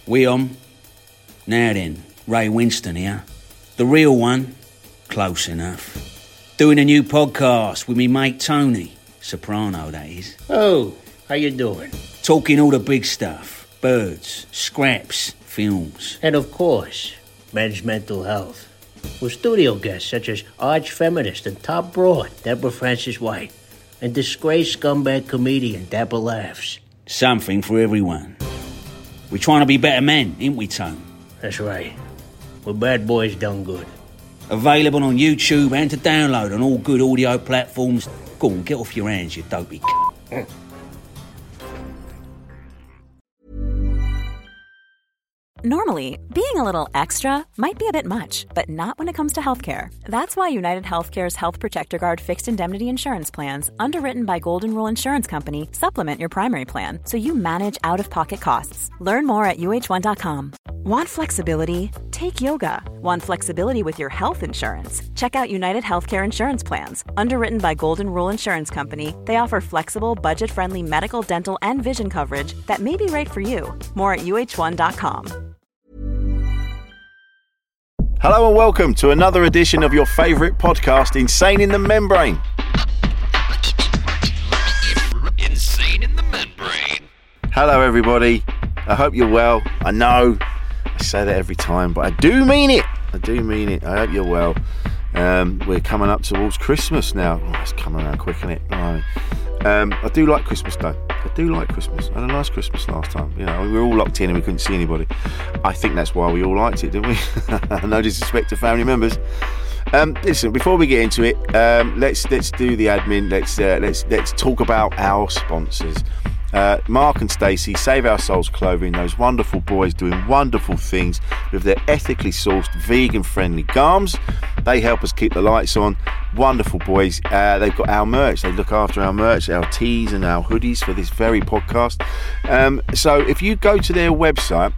We on? Now then, Ray Winston here. The real one, close enough. Doing a new podcast with me mate Tony, soprano that is. Oh, how you doing? Talking all the big stuff. Birds, scraps, films. And of course, men's mental health. With studio guests such as arch-feminist and top broad Deborah Francis-White and disgraced scumbag comedian Dapper Laughs. Something for everyone. We're trying to be better men, ain't we, Tone? That's right. We're bad boys done good. Available on YouTube and to download on all good audio platforms. Go on, get off your hands, you dopey c***. Normally, being a little extra might be a bit much, but not when it comes to healthcare. That's why United Healthcare's Health Protector Guard fixed indemnity insurance plans, underwritten by Golden Rule Insurance Company, supplement your primary plan so you manage out-of-pocket costs. Learn more at uh1.com. Want flexibility? Take yoga. Want flexibility with your health insurance? Check out United Healthcare Insurance Plans. Underwritten by Golden Rule Insurance Company, they offer flexible, budget-friendly medical, dental, and vision coverage that may be right for you. More at uh1.com. Hello and welcome to another edition of your favourite podcast, Insane in the Membrane. Insane in the Membrane. Hello everybody, I hope you're well. I know, I say that every time, but I do mean it. I hope you're well. We're coming up towards Christmas now. Oh, it's coming around quick, isn't it? Blimey. I do like Christmas though. I had a nice Christmas last time. You know, we were all locked in and we couldn't see anybody. I think that's why we all liked it, didn't we? No disrespect to family members. Listen, before we get into it, let's do the admin. Let's talk about our sponsors. Mark and Stacey, Save Our Souls Clothing, those wonderful boys doing wonderful things with their ethically sourced, vegan-friendly garms. They help us keep the lights on. Wonderful boys. They've got our merch. They look after our merch, our tees and our hoodies for this very podcast. So if you go to their website,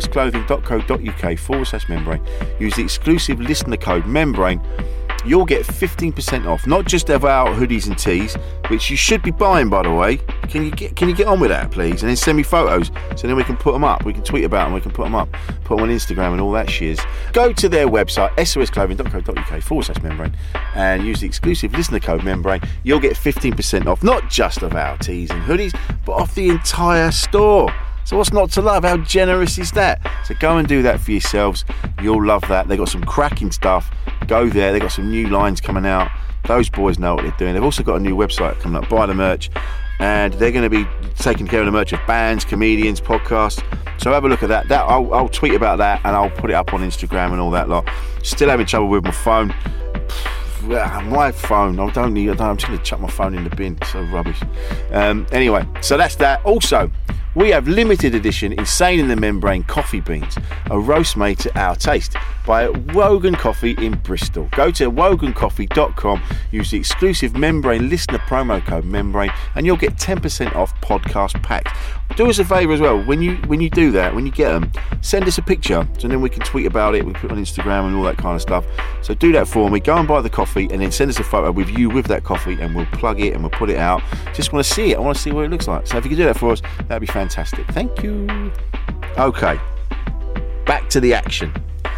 sosclothing.co.uk/membrane, use the exclusive listener code membrane, you'll get 15% off, not just of our hoodies and tees, which you should be buying, by the way. Can you get on with that, please? And then send me photos, so then we can put them up. We can tweet about them, we can put them up, put them on Instagram and all that shiz. Go to their website, sosclothing.co.uk/membrane, and use the exclusive listener code membrane. You'll get 15% off, not just of our tees and hoodies, but off the entire store. So what's not to love? How generous is that? So go and do that for yourselves. You'll love that. They've got some cracking stuff. Go there. They've got some new lines coming out. Those boys know what they're doing. They've also got a new website coming up, Buy the Merch. And they're going to be taking care of the merch of bands, comedians, podcasts. So have a look at that. I'll tweet about that and I'll put it up on Instagram and all that lot. Still having trouble with my phone. My phone, I'm just going to chuck my phone in the bin. It's so rubbish. Anyway, so that's that. Also, we have limited edition Insane in the Membrane coffee beans, a roast made to our taste by Wogan Coffee in Bristol. Go to wogancoffee.com, use the exclusive Membrane listener promo code membrane, and you'll get 10% off podcast packs. Do us a favour as well, when you do that, when you get them, send us a picture, so then we can tweet about it, we put it on Instagram and all that kind of stuff. So do that for me, go and buy the coffee, and then send us a photo with you with that coffee, and we'll plug it and we'll put it out. Just want to see it, I want to see what it looks like. So if you can do that for us, that'd be fantastic. Thank you. Okay, back to the action.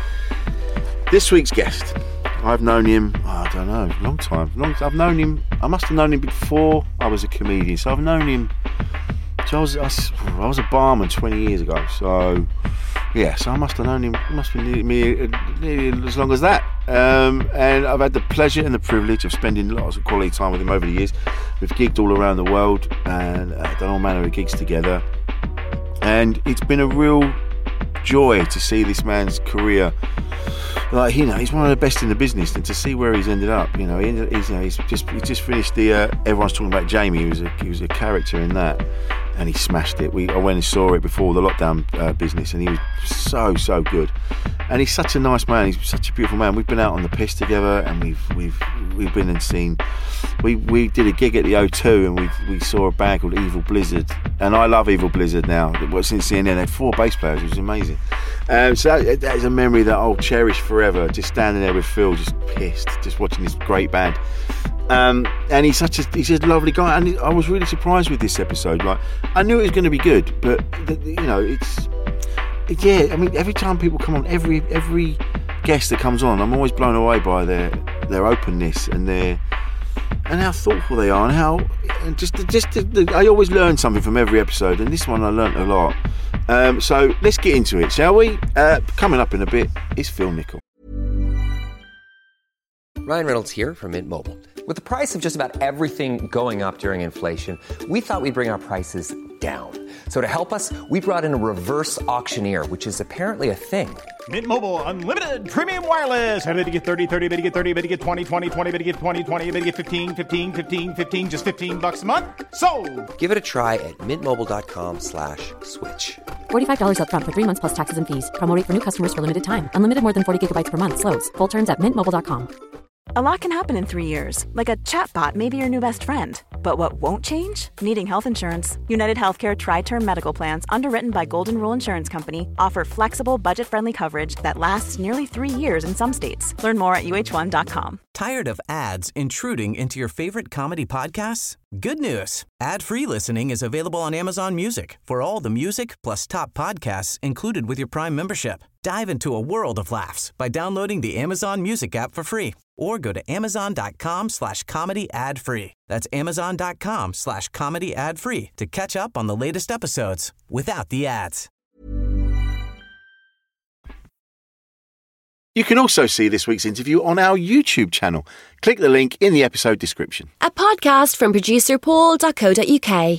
This week's guest, I've known him, I don't know, a long time. I've known him, I must have known him before I was a comedian. So I've known him, so I was a barman 20 years ago. So yeah, so I must have known him, it must have been nearly as long as that. And I've had the pleasure and the privilege of spending lots of quality time with him over the years. We've gigged all around the world and done all manner of gigs together. And it's been a real joy to see this man's career. Like, you know, he's one of the best in the business, and to see where he's ended up, you know, he's just finished the. Everyone's talking about Jamie. He was a character in that, and he smashed it. I went and saw it before the lockdown business, and he was so good. And he's such a nice man. He's such a beautiful man. We've been out on the piss together, and we've been and seen. We did a gig at the O2, and we saw a band called Evil Blizzard, and I love Evil Blizzard now. Since seeing them, they had 4 bass players. It was amazing. So that is a memory that I'll cherish forever. Just standing there with Phil, just pissed, just watching this great band. And he's just a lovely guy. And I was really surprised with this episode. Like, I knew it was going to be good, but you know, yeah, I mean, every time people come on, every guest that comes on, I'm always blown away by their openness and how thoughtful they are, and how I always learn something from every episode, and this one I learnt a lot. So let's get into it, shall we? Coming up in a bit is Phil Nickel. Ryan Reynolds here from Mint Mobile. With the price of just about everything going up during inflation, we thought we'd bring our prices down. So to help us, we brought in a reverse auctioneer, which is apparently a thing. Mint Mobile Unlimited Premium Wireless. How to get 30, 30, bit to get 30, bit to get 20, 20, 20, bit to get 20, 20, bit to get 15, 15, 15, 15, just $15 a month? Sold! Give it a try at mintmobile.com/switch. $45 up front for 3 months plus taxes and fees. Promo rate for new customers for limited time. Unlimited more than 40 gigabytes per month. Slows full terms at mintmobile.com. A lot can happen in 3 years, like a chatbot may be your new best friend. But what won't change? Needing health insurance. United Healthcare Tri-Term Medical Plans, underwritten by Golden Rule Insurance Company, offer flexible, budget-friendly coverage that lasts nearly 3 years in some states. Learn more at uh1.com. Tired of ads intruding into your favorite comedy podcasts? Good news. Ad-free listening is available on Amazon Music for all the music plus top podcasts included with your Prime membership. Dive into a world of laughs by downloading the Amazon Music app for free or go to amazon.com/comedy ad-free. That's amazon.com/comedy ad-free to catch up on the latest episodes without the ads. You can also see this week's interview on our YouTube channel. Click the link in the episode description. A podcast from producer Paul.co.uk.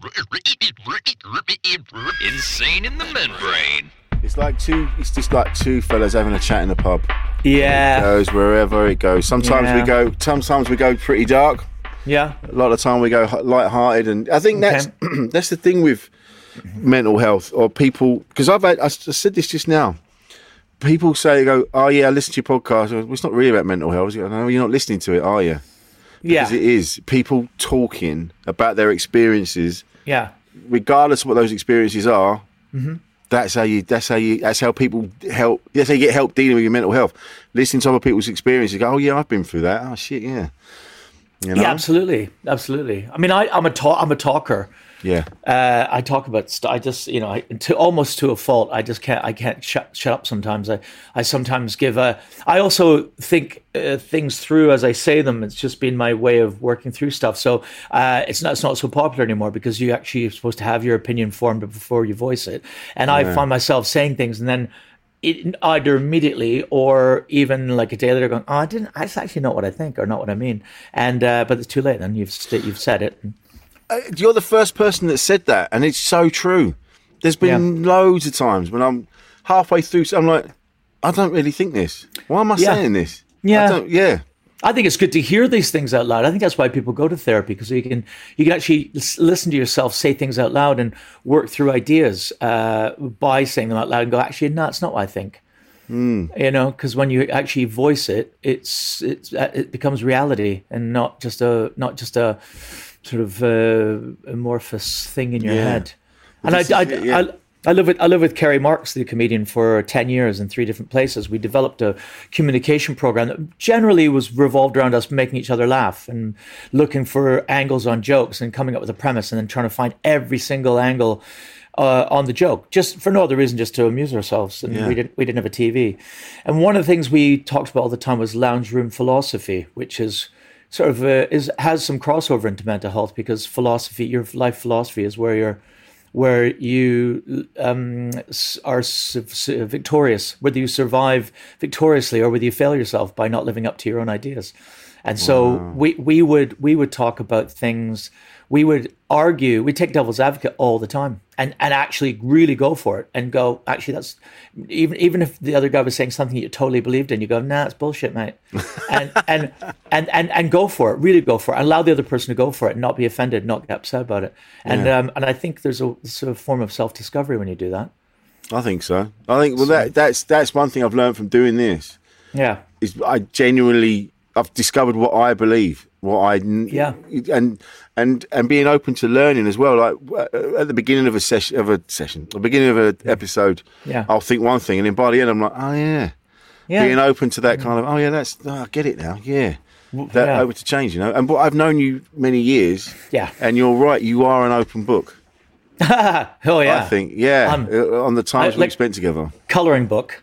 Insane in the Membrane. It's just like two fellas having a chat in the pub. Yeah. It goes wherever it goes. Sometimes we go pretty dark. Yeah. A lot of the time we go light-hearted, and I think that's the thing with mental health or people. Because I said this just now. People oh yeah, I listen to your podcast. Well, it's not really about mental health. No, you're not listening to it, are you? Because it is. People talking about their experiences. Yeah. Regardless of what those experiences are. Mm-hmm. That's how people help. That's how you get help dealing with your mental health. Listening to other people's experiences. Go, oh yeah, I've been through that. Oh shit, yeah. You know? Yeah, absolutely. I mean, I'm a talker. Yeah. I talk about I just, almost to a fault. I can't shut up sometimes. I sometimes I also think things through as I say them. It's just been my way of working through stuff. So it's not so popular anymore because you actually are supposed to have your opinion formed before you voice it. And I find myself saying things and then either immediately or even like a day later going, that's actually not what I think or not what I mean. And but it's too late then. You've said it. You're the first person that said that, and it's so true. There's been loads of times when I'm halfway through, I'm like, I don't really think this. Why am I saying this? Yeah. I think it's good to hear these things out loud. I think that's why people go to therapy, because you can actually listen to yourself say things out loud and work through ideas by saying them out loud and go, actually, no, it's not what I think. Because when you actually voice it, it becomes reality and not just a sort of amorphous thing in your head. And I live with Kerry Marks, the comedian, for 10 years in 3 different places. We developed a communication program that generally was revolved around us making each other laugh and looking for angles on jokes and coming up with a premise and then trying to find every single angle on the joke, just for no other reason, just to amuse ourselves. And we didn't have a TV. And one of the things we talked about all the time was lounge room philosophy, which is sort of has some crossover into mental health, because philosophy, your life philosophy, is where you are victorious, whether you survive victoriously or whether you fail yourself by not living up to your own ideas. And so we would talk about things. We would argue. We take devil's advocate all the time, and actually really go for it and go, actually, that's even if the other guy was saying something you totally believed in, you go, nah, it's bullshit, mate, and go for it, really go for it, and allow the other person to go for it, and not be offended, not get upset about it, and I think there's a sort of form of self-discovery when you do that. I think so. I think that's one thing I've learned from doing this. Yeah, is I've discovered what I believe, and being open to learning as well. Like at the beginning of a beginning of an episode, I'll think one thing, and then by the end I'm like, oh yeah. Being open to that kind of, I get it now, open to change, And but I've known you many years, and you're right, you are an open book. Oh yeah, I think on the times we spent together. Colouring book.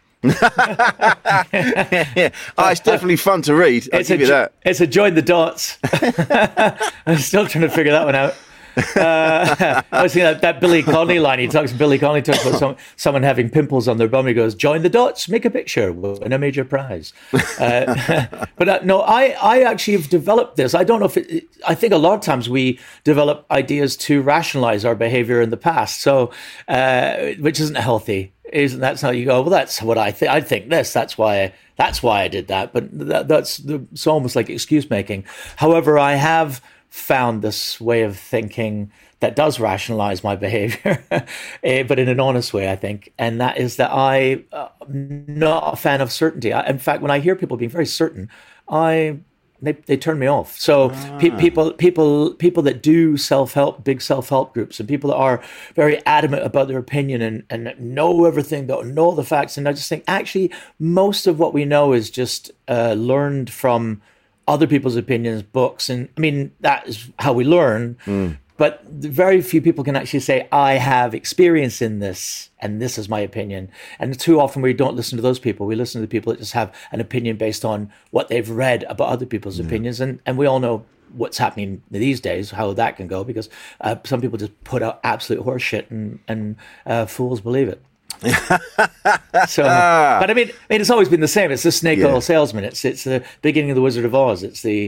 Yeah. Oh, it's definitely fun to read. I'll give you that. It's a join the dots. I'm still trying to figure that one out. I was thinking that Billy Connolly line. Billy Connolly talks about someone having pimples on their bum. He goes, join the dots, make a picture, win a major prize. But no, I actually have developed this. I don't know if I think a lot of times we develop ideas to rationalize our behavior in the past. So, which isn't healthy. That's how you go, well, that's what I think. I think this. That's why I did that. But it's almost like excuse making. However, I have found this way of thinking that does rationalize my behavior, but in an honest way, I think. And that is that I'm not a fan of certainty. In fact, when I hear people being very certain, they turn me off. So people that do self-help, big self-help groups, and people that are very adamant about their opinion and know everything, know the facts. And I just think actually most of what we know is just learned from other people's opinions, books. And I mean, that is how we learn. But very few people can actually say, I have experience in this, and this is my opinion. And too often we don't listen to those people. We listen to the people that just have an opinion based on what they've read about other people's opinions. And we all know what's happening these days, how that can go, because some people just put out absolute horse shit and fools believe it. So, but I mean, it's always been the same. It's the snake oil salesman. It's the beginning of the Wizard of Oz. It's the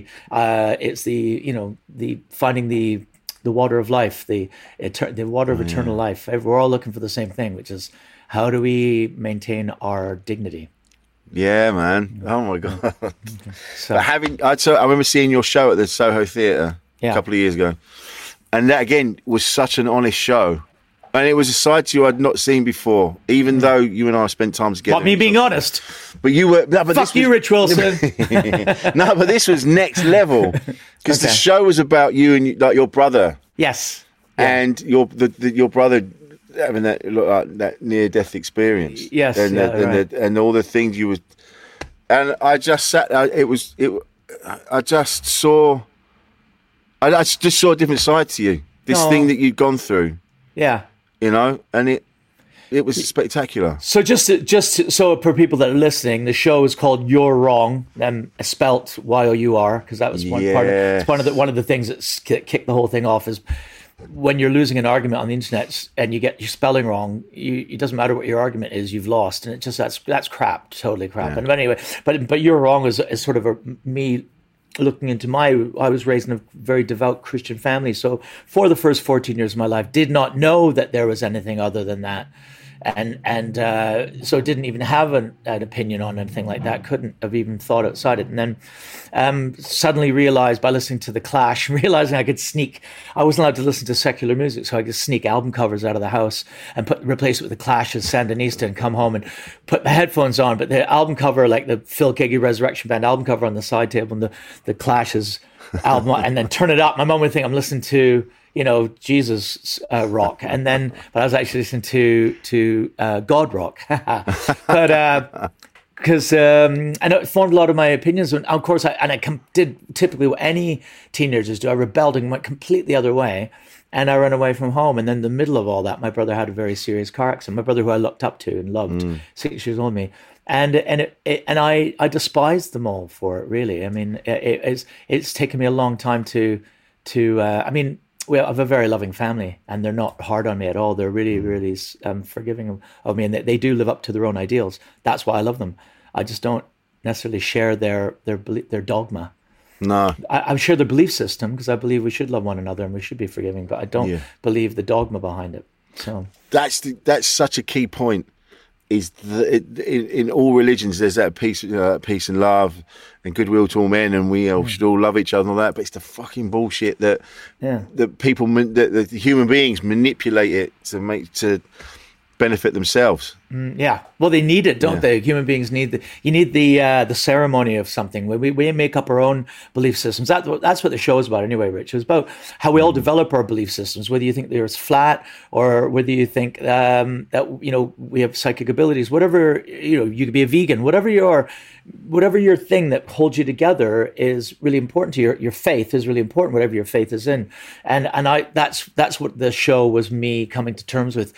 finding the water of life, the water of eternal life. We're all looking for the same thing, which is how do we maintain our dignity? Yeah, man. Oh my God. So, but I remember seeing your show at the Soho Theatre a couple of years ago, and that again was such an honest show. And it was a side to you I'd not seen before, even though you and I spent time together. What, me being honest? But you were... No, but fuck you, Rich Wilson. No, but this was next level. Because the show was about you and like your brother. Yes. And your brother having that near-death experience. Yes, and all the things you were... And I just sat... I just saw a different side to you. This thing that you'd gone through. Yeah. You know, and it was spectacular. So just so for people that are listening, the show is called You're Wrong, spelt Y-O-U-R, because that was one part. It's one of the things that kicked the whole thing off is when you're losing an argument on the internet and you get your spelling wrong. It doesn't matter what your argument is, you've lost, and it just that's crap, totally crap. Yeah. And anyway, but You're Wrong is sort of me. Looking into I was raised in a very devout Christian family. So for the first 14 years of my life, did not know that there was anything other than that. And so didn't even have an opinion on anything like that. Couldn't have even thought outside it. And then suddenly realized by listening to The Clash, realizing I wasn't allowed to listen to secular music, so I could sneak album covers out of the house and replace it with The Clash's Sandinista and come home and put my headphones on. But the album cover, like the Phil Keaggy Resurrection Band album cover on the side table and the Clash's album, and then turn it up. My mom would think I'm listening to, Jesus rock, but I was actually listening to God rock. But because and it formed a lot of my opinions, and of course I did typically what any teenagers do. I rebelled and went completely the other way, and I ran away from home. And then in the middle of all that, my brother had a very serious car accident. My brother, who I looked up to and loved, 6 years older than me. And I despised them all for it. Really, I mean, it's taken me a long time to I mean. We have a very loving family, and they're not hard on me at all. They're really, really forgiving of me, and they do live up to their own ideals. That's why I love them. I just don't necessarily share their dogma. No, I share their belief system because I believe we should love one another and we should be forgiving, but I don't believe the dogma behind it. So that's such a key point. Is in all religions there's that peace and love and goodwill to all men, and we should all love each other and all that. But it's the fucking bullshit that people, that the human beings manipulate it to benefit themselves. Yeah, well, they need it, don't they? Human beings need the ceremony of something. We make up our own belief systems. That's what the show is about, anyway. Rich, it's about how we all develop our belief systems. Whether you think the Earth's flat, or whether you think that we have psychic abilities, whatever you could be a vegan, whatever your thing that holds you together is really important to your faith is really important. Whatever your faith is in, and that's what the show was, me coming to terms with.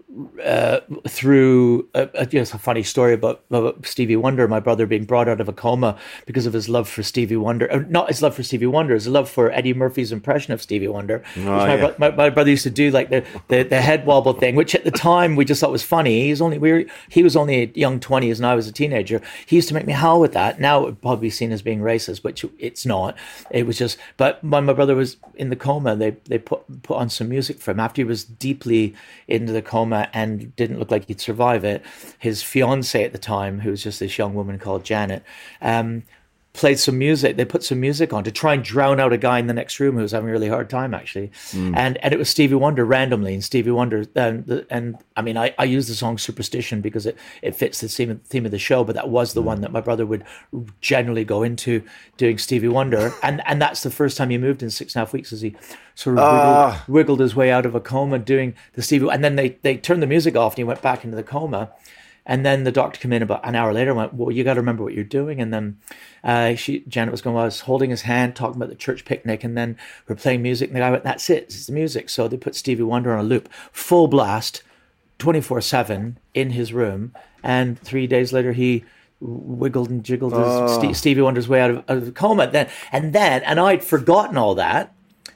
Through just a funny story about Stevie Wonder, my brother being brought out of a coma because of his love for Stevie Wonder. Not his love for Stevie Wonder, his love for Eddie Murphy's impression of Stevie Wonder. My brother used to do like the head wobble thing, which at the time we just thought was funny. He was only a young 20s and I was a teenager. He used to make me howl with that. Now it would probably be seen as being racist, which it's not. It was just, but when my brother was in the coma, they put on some music for him after he was deeply into the coma and didn't look like he'd survive it. His fiance at the time, who was just this young woman called Janet, played some music. They put some music on to try and drown out a guy in the next room who was having a really hard time, actually. And it was Stevie Wonder randomly. And Stevie Wonder, and I mean, I use the song Superstition because it fits the theme of the show, but that was the one that my brother would generally go into doing Stevie Wonder. And that's the first time he moved in 6.5 weeks, as he sort of wiggled his way out of a coma doing the Stevie. And then they turned the music off and he went back into the coma. And then the doctor came in about an hour later and went, well, you got to remember what you're doing. And then Janet was going, well, I was holding his hand, talking about the church picnic, and then we're playing music. And the guy went, that's it, it's the music. So they put Stevie Wonder on a loop, full blast, 24/7 in his room. And 3 days later, he wiggled and jiggled his Stevie Wonder's way out of the coma. And I'd forgotten all that.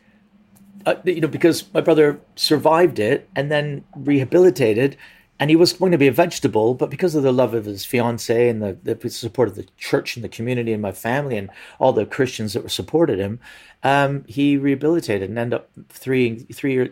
Because my brother survived it and then rehabilitated, and he was going to be a vegetable, but because of the love of his fiance and the support of the church and the community and my family and all the Christians that were supported him, he rehabilitated and ended up three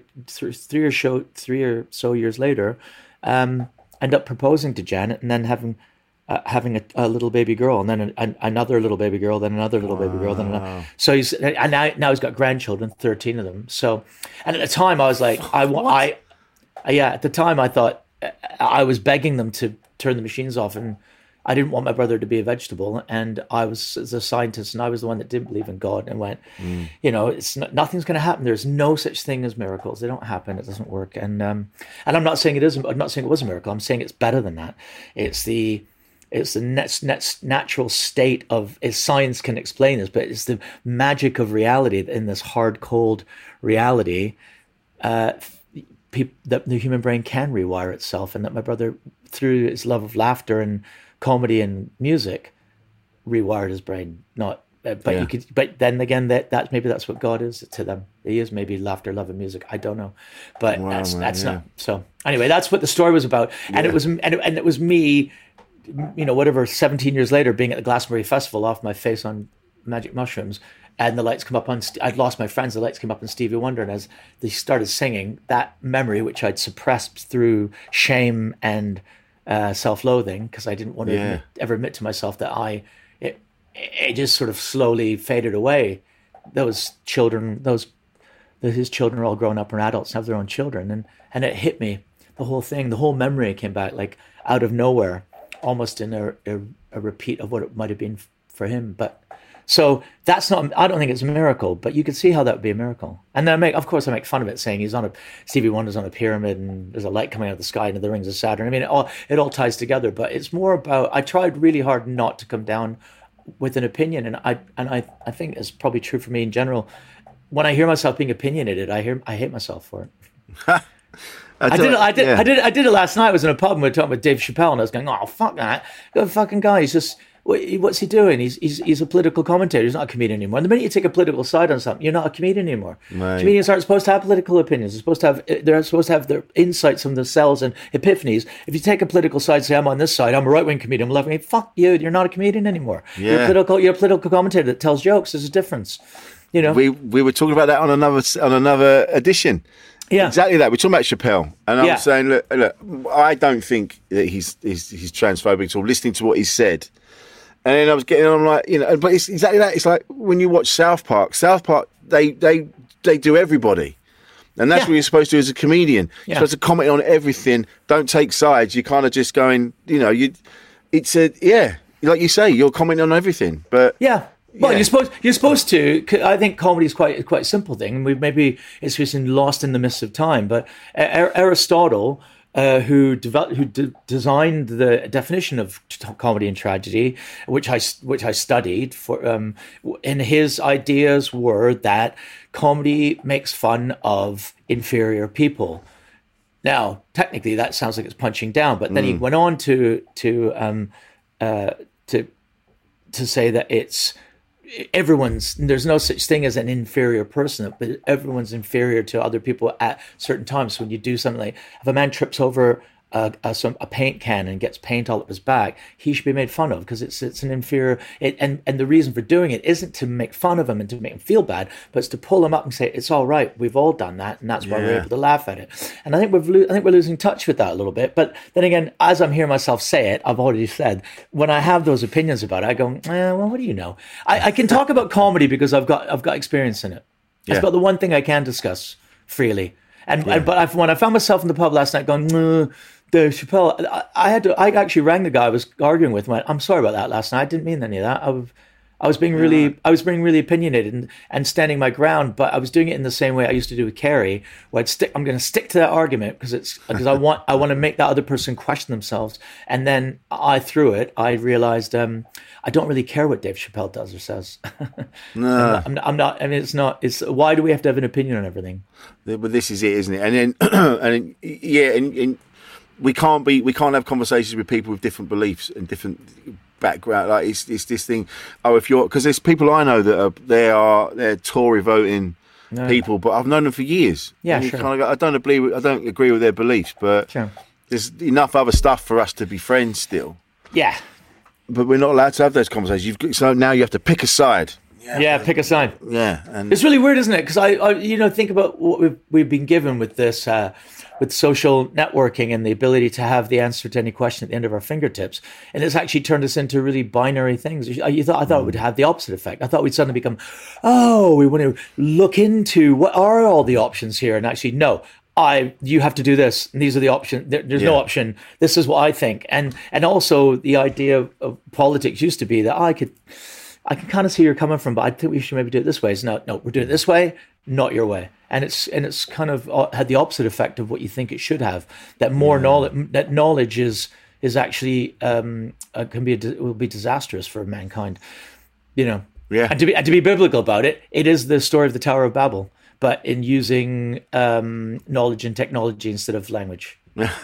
or so years later, end up proposing to Janet and then having a little baby girl, and then another little baby girl, then another little baby girl, then another. So now he's got grandchildren, 13 of them. So, and at the time I was like, at the time I thought I was begging them to turn the machines off, and I didn't want my brother to be a vegetable. And I was, as a scientist, and I was the one that didn't believe in God and went, nothing's going to happen. There's no such thing as miracles. They don't happen. It doesn't work. And I'm not saying it isn't. I'm not saying it was a miracle. I'm saying it's better than that. It's the natural state of, as science can explain this, but it's the magic of reality in this hard, cold reality. That the human brain can rewire itself, and that my brother, through his love of laughter and comedy and music, rewired his brain. But then again, that's what God is to them. He is maybe laughter, love, and music. I don't know, but that's not. So anyway, that's what the story was about, and it was me, 17 years later, being at the Glastonbury Festival, off my face on magic mushrooms. And the lights come up on, I'd lost my friends, the lights came up on Stevie Wonder. And as they started singing, that memory, which I'd suppressed through shame and self-loathing, because I didn't want to ever admit to myself that it just sort of slowly faded away. His children are all grown up and adults and have their own children. And it hit me, the whole thing, the whole memory came back like out of nowhere, almost in a repeat of what it might have been for him. So that's not, I don't think it's a miracle, but you could see how that would be a miracle. And then I make fun of it, saying Stevie Wonder's on a pyramid and there's a light coming out of the sky into the rings of Saturn. I mean, it all ties together, but it's more about, I tried really hard not to come down with an opinion. And I think it's probably true for me in general. When I hear myself being opinionated, I hate myself for it. I did it last night. I was in a pub and we were talking with Dave Chappelle, and I was going, oh, fuck that. The fucking guy, he's just, what's he doing? He's a political commentator. He's not a comedian anymore. And the minute you take a political side on something, you're not a comedian anymore. Right. Comedians aren't supposed to have political opinions. They're supposed to have their insights from themselves and epiphanies. If you take a political side, say, I'm on this side, I'm a right-wing comedian, I'm left-wing, fuck you, you're not a comedian anymore. Yeah. You're a political commentator that tells jokes. There's a difference. We were talking about that on another edition. Yeah, exactly that. We're talking about Chappelle, and I'm saying, look, I don't think that he's transphobic at all. Listening to what he said, and then I'm like, but it's exactly that. It's like when you watch South Park. They do everybody. And that's what you're supposed to do as a comedian. You're supposed to comment on everything. Don't take sides. You're kind of just going, like you say, you're commenting on everything. But well, you're supposed to. I think comedy is quite a simple thing. It's just lost in the mists of time. But Aristotle, who designed the definition of comedy and tragedy, which I studied for, and his ideas were that comedy makes fun of inferior people. Now, technically, that sounds like it's punching down, but then he went on to say that it's there's no such thing as an inferior person, but everyone's inferior to other people at certain times. So when you do something like, if a man trips over a paint can and gets paint all up his back, he should be made fun of because it's an inferior. And the reason for doing it isn't to make fun of him and to make him feel bad, but it's to pull him up and say it's all right. We've all done that, and that's why we're able to laugh at it. And I think we're losing touch with that a little bit. But then again, as I'm hearing myself say it, I've already said when I have those opinions about it, I go, well, what do you know? I can talk about comedy because I've got experience in it. It's about the one thing I can discuss freely. But when I found myself in the pub last night going, Dave Chappelle, I actually rang the guy I was arguing with and went, I'm sorry about that last night. I didn't mean any of that. I was being really opinionated and standing my ground, but I was doing it in the same way I used to do with Kerry, where I'm going to stick to that argument because I want to make that other person question themselves. And then through it, I realized I don't really care what Dave Chappelle does or says. No, I'm not. I mean, it's why do we have to have an opinion on everything? But this is it, isn't it? And then and we can't have conversations with people with different beliefs and different background. Like it's this thing. Because there's people I know that they're Tory voting people, but I've known them for years. Yeah, and sure. Kind of I don't agree with their beliefs, but there's enough other stuff for us to be friends still. Yeah, but we're not allowed to have those conversations. So now you have to pick a side. Pick a side. Yeah, and it's really weird, isn't it? Because I think about what we've been given with this. With social networking and the ability to have the answer to any question at the end of our fingertips, and it's actually turned us into really binary things. I thought it would have the opposite effect. I thought we'd suddenly become, we want to look into what are all the options here, and actually no, you have to do this, and these are the options. There's no option. This is what I think, and also the idea of politics used to be that I can kind of see where you're coming from, but I think we should maybe do it this way. So no, we're doing it this way, not your way. And it's kind of had the opposite effect of what you think it should have. That more knowledge is actually will be disastrous for mankind. And to be biblical about it, it is the story of the Tower of Babel, but in using knowledge and technology instead of language.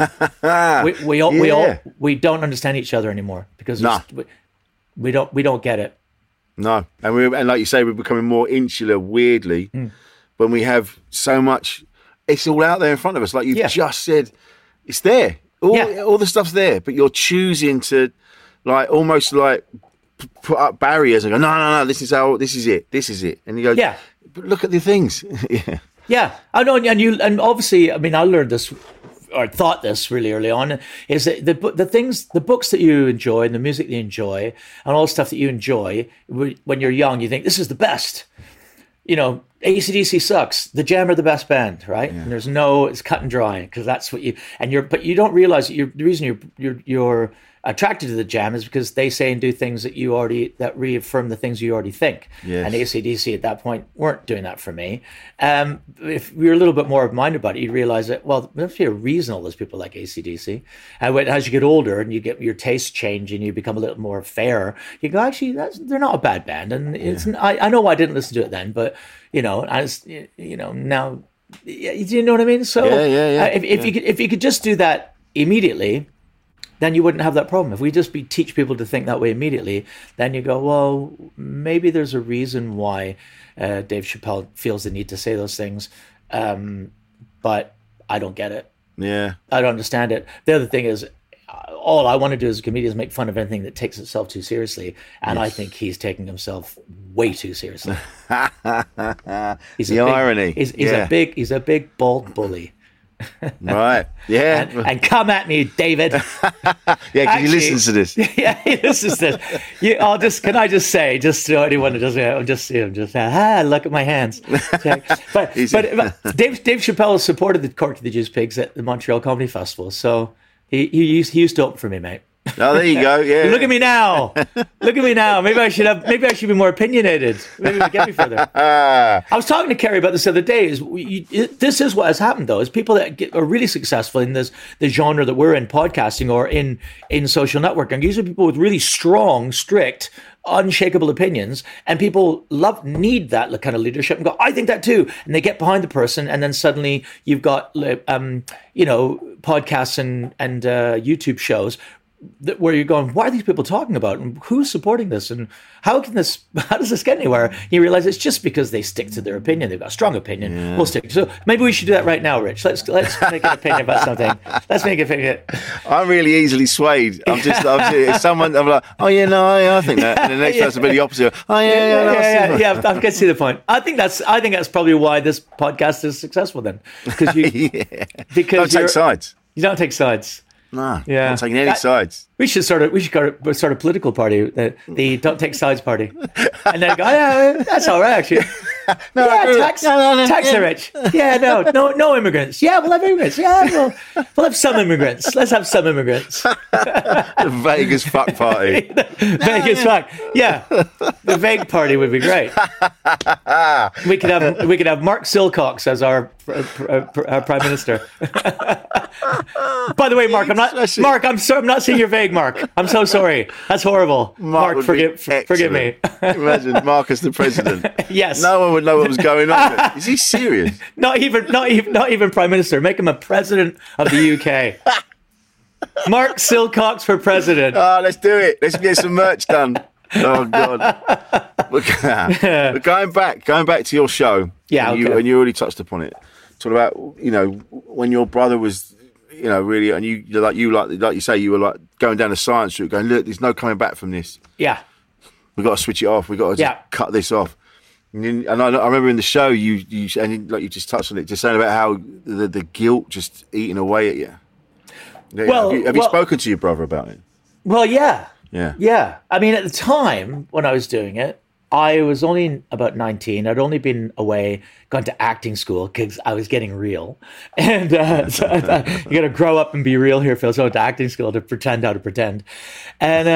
we don't understand each other anymore because we don't get it. No, and like you say, we're becoming more insular. Weirdly, when we have so much, it's all out there in front of us. Like you just said, it's there. All the stuff's there, but you're choosing to, almost put up barriers and go, no. This is it. And you go, but look at the things. I know, and obviously, I mean, I learned this. Or thought this really early on, is that the books that you enjoy and the music that you enjoy and all the stuff that you enjoy when you're young, you think this is the best. AC/DC sucks. The Jam are the best band, right? Yeah. And it's cut and dry because that's what but you don't realize that the reason you're attracted to the Jam is because they say and do things that reaffirm the things you already think. Yes. And AC/DC at that point weren't doing that for me. If you're a little bit more minded about it, you realize that, well, there must be a reason all those people like AC/DC. And as you get older and you get your tastes change and you become a little more fair, you go, actually, they're not a bad band. And I know I didn't listen to it then, but now, do you know what I mean? So if you could just do that immediately, then you wouldn't have that problem. If we just teach people to think that way immediately, then you go, well, maybe there's a reason why Dave Chappelle feels the need to say those things, but I don't get it. Yeah. I don't understand it. The other thing is, all I want to do as a comedian is make fun of anything that takes itself too seriously, and I think he's taking himself way too seriously. Irony. He's a big bald bully. Right. Yeah. And come at me, David. Yeah, because he listens to this. Yeah, he listens to this. Can I just say, just to anyone who doesn't, just see him, look at my hands. But Dave Chappelle supported the Cork to the Juice Pigs at the Montreal Comedy Festival, so he used to open for me, mate. Oh, there you go. Yeah. Look at me now. Maybe I should be more opinionated. Maybe it'll get me further. I was talking to Kerry about this the other day. This is what has happened, though, is people that are really successful in the genre that we're in, podcasting or in social networking. Usually people with really strong, strict, unshakable opinions, and people need that kind of leadership and go, I think that too. And they get behind the person, and then suddenly you've got, podcasts and YouTube shows where you're going, what are these people talking about, and who's supporting this, and how does this get anywhere? You realize it's just because they stick to their opinion. They've got a strong opinion. Yeah. We'll stick. So maybe we should do that right now, Rich. Let's make an opinion about something. Let's make an opinion. I'm really easily swayed. I'm like, oh yeah, no, I think that, and the next person will be the opposite. Oh yeah. I can see the point. I think that's probably why this podcast is successful then, because you don't take sides. You don't take sides. No, not taking any sides. We should start a political party, the Don't Take Sides party, and then go, yeah, that's all right actually. Tax the rich. Yeah, no immigrants. Yeah, we'll have immigrants. Yeah, we'll have some immigrants. Let's have some immigrants. The Vegas fuck party. Vegas fuck. Yeah, the Veg party would be great. We could have Mark Silcox as our prime minister. By the way, Mark, I'm not seeing your vague, Mark. I'm so sorry. That's horrible. Mark, forgive me. Imagine Mark as the president. Yes. No one would know what was going on. Is he serious? Not even prime minister. Make him a president of the UK. Mark Silcox for president. Oh, let's do it. Let's get some merch done. Oh God. But going back to your show. Yeah. And you already touched upon it. Talk about when your brother was really, and like you say, you were like going down the science route, going, look, there's no coming back from this. Yeah. We've got to switch it off. We've got to just cut this off. And I remember in the show, you like you just touched on it, just saying about how the guilt just eating away at you. Well, have you spoken to your brother about it? Well, yeah. Yeah. Yeah. I mean, at the time when I was doing it, I was only about 19. I'd only been away, gone to acting school because I was getting real. And so I thought, you got to grow up and be real here, Phil. So I went to acting school to pretend how to pretend. And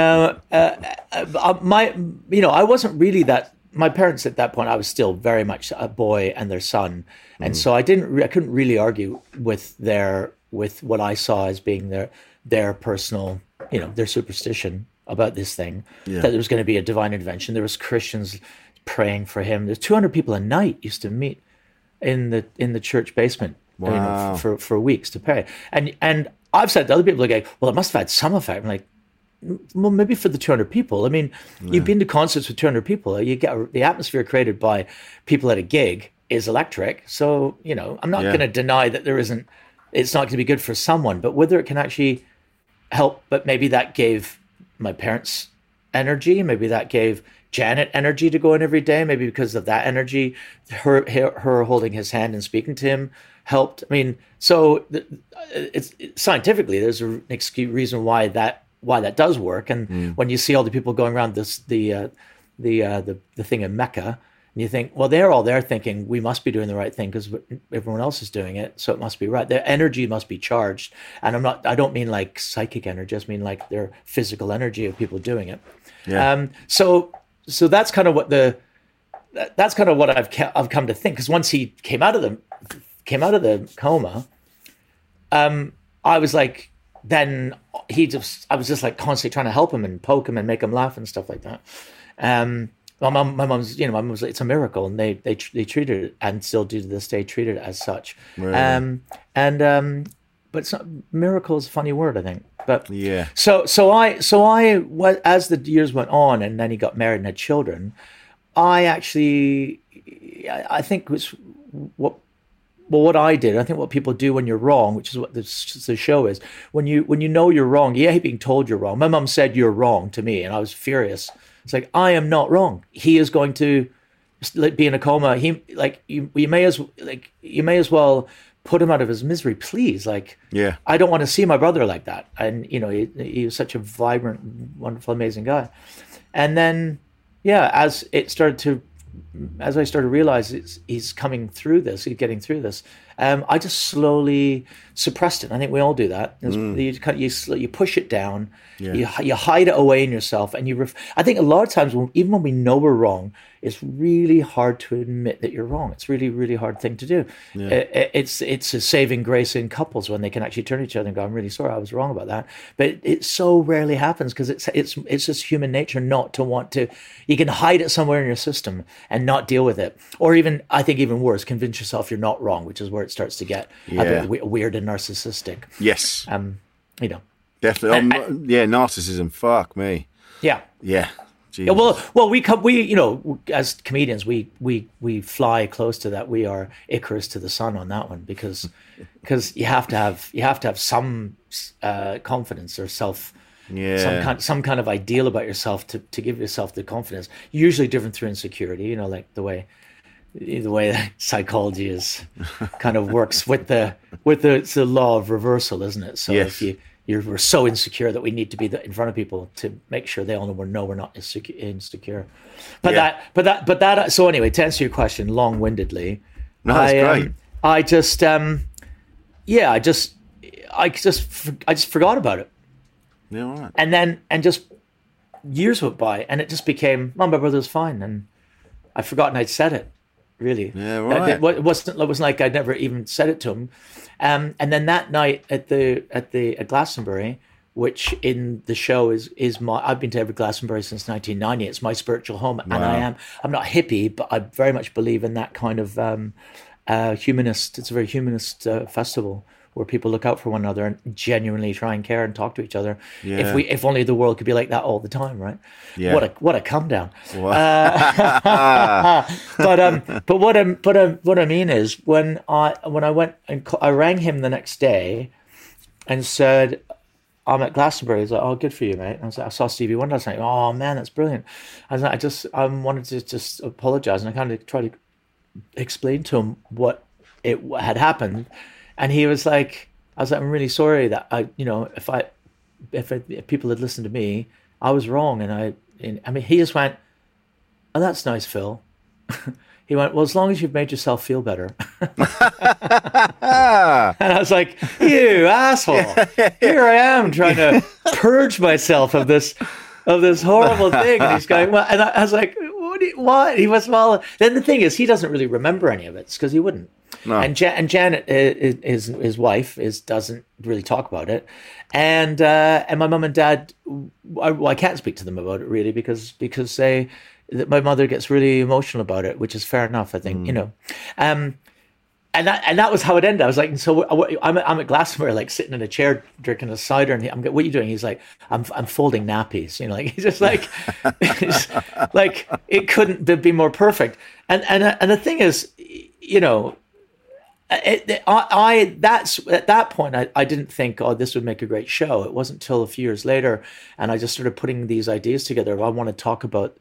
I wasn't really that. My parents at that point, I was still very much a boy and their son, and so I couldn't really argue with what I saw as being their personal, their superstition about this thing, that there was going to be a divine intervention. There was Christians praying for him. There's 200 people a night used to meet in the church basement. Wow. For weeks to pray. And I've said to other people, like, well, it must have had some effect. I'm like, well, maybe for the 200 people. I mean, you've been to concerts with 200 people. You get the atmosphere created by people at a gig is electric. So, I'm not going to deny that it's not going to be good for someone, but whether it can actually help, but maybe that gave my parents energy. Maybe that gave Janet energy to go in every day. Maybe because of that energy, her holding his hand and speaking to him helped. I mean, so it's scientifically, there's a reason why that does work. And when you see all the people going around the thing in Mecca, and you think, well, they're all there thinking we must be doing the right thing because everyone else is doing it, so it must be right. Their energy must be charged, and I don't mean like psychic energy, I just mean like their physical energy of people doing it. Yeah. So that's kind of what I've come to think, because once he came out of the coma, I was like, then I was just like constantly trying to help him and poke him and make him laugh and stuff like that. My mum's like, it's a miracle, and they treated it, and still do to this day, treat it as such. Really? But it's not, miracle is a funny word, I think. But yeah. So I as the years went on, and then he got married and had children, I think was what I did. I think what people do when you're wrong, which is what the show is, when you know you're wrong, you hate being told you're wrong. My mum said you're wrong to me, and I was furious. It's like, I am not wrong. He is going to be in a coma. You may as well put him out of his misery, please. Like, I don't want to see my brother like that. And, you know, he was such a vibrant, wonderful, amazing guy. And then, as I started to realize he's coming through this, he's getting through this, I just slowly suppressed it. I think we all do that. You push it down, you hide it away in yourself, and I think a lot of times, even when we know we're wrong, it's really hard to admit that you're wrong. It's really, really hard thing to do. It's a saving grace in couples when they can actually turn to each other and go, "I'm really sorry, I was wrong about that." But it so rarely happens because it's just human nature not to want to. You can hide it somewhere in your system and not deal with it, or even, I think even worse, convince yourself you're not wrong, which is where it starts to get a bit weird and narcissistic. Yes. You know. Definitely. Narcissism. Fuck me. Yeah. Yeah. Yeah, well, we you know, as comedians, we fly close to that. We are Icarus to the sun on that one because you have to have some confidence or some kind of ideal about yourself to give yourself the confidence. Usually driven through insecurity, you know, like the way psychology is kind of works with it's the law of reversal, isn't it? So if we're so insecure that we need to be in front of people to make sure they all know we're not insecure. So anyway, to answer your question long-windedly, that's great. I just forgot about it. Yeah, all right. And just years went by, and it just became, "Mom, my brother's fine," and I'd forgotten I'd said it. Really, yeah, right. It wasn't like I'd never even said it to him. And then that night at Glastonbury, which in the show is I've been to every Glastonbury since 1990. It's my spiritual home, and I'm not hippie, but I very much believe in that kind of humanist. It's a very humanist festival where people look out for one another and genuinely try and care and talk to each other. Yeah. If only the world could be like that all the time, right? Yeah. What a come down. But what I mean is when I went and I rang him the next day and said, "I'm at Glastonbury." He's like, "Oh, good for you, mate." And I was like, "I saw Stevie Wonder last night." "Oh man, that's brilliant." I was like, I wanted to just apologize, and I kind of tried to explain to him what had happened. And he was like, "I'm really sorry that if people had listened to me, I was wrong." And he just went, "Oh, that's nice, Phil." He went, "Well, as long as you've made yourself feel better." And I was like, "You asshole. Here I am trying to purge myself of this horrible thing." And he's going, "Well," and I was like, "What?" He was, "Well," then the thing is, he doesn't really remember any of it because he wouldn't. No. And Janet, his wife, doesn't really talk about it, and my mum and dad, I can't speak to them about it really because my mother gets really emotional about it, which is fair enough, I think, you know, and that was how it ended. I was like, so I'm at Glastonbury, like sitting in a chair drinking a cider, and "What are you doing?" He's like, I'm folding nappies," you know, like he's just like, like it couldn't be more perfect. And the thing is, you know. That's at that point I didn't think, "Oh, this would make a great show." It wasn't until a few years later, and I just started putting these ideas together. I want to talk about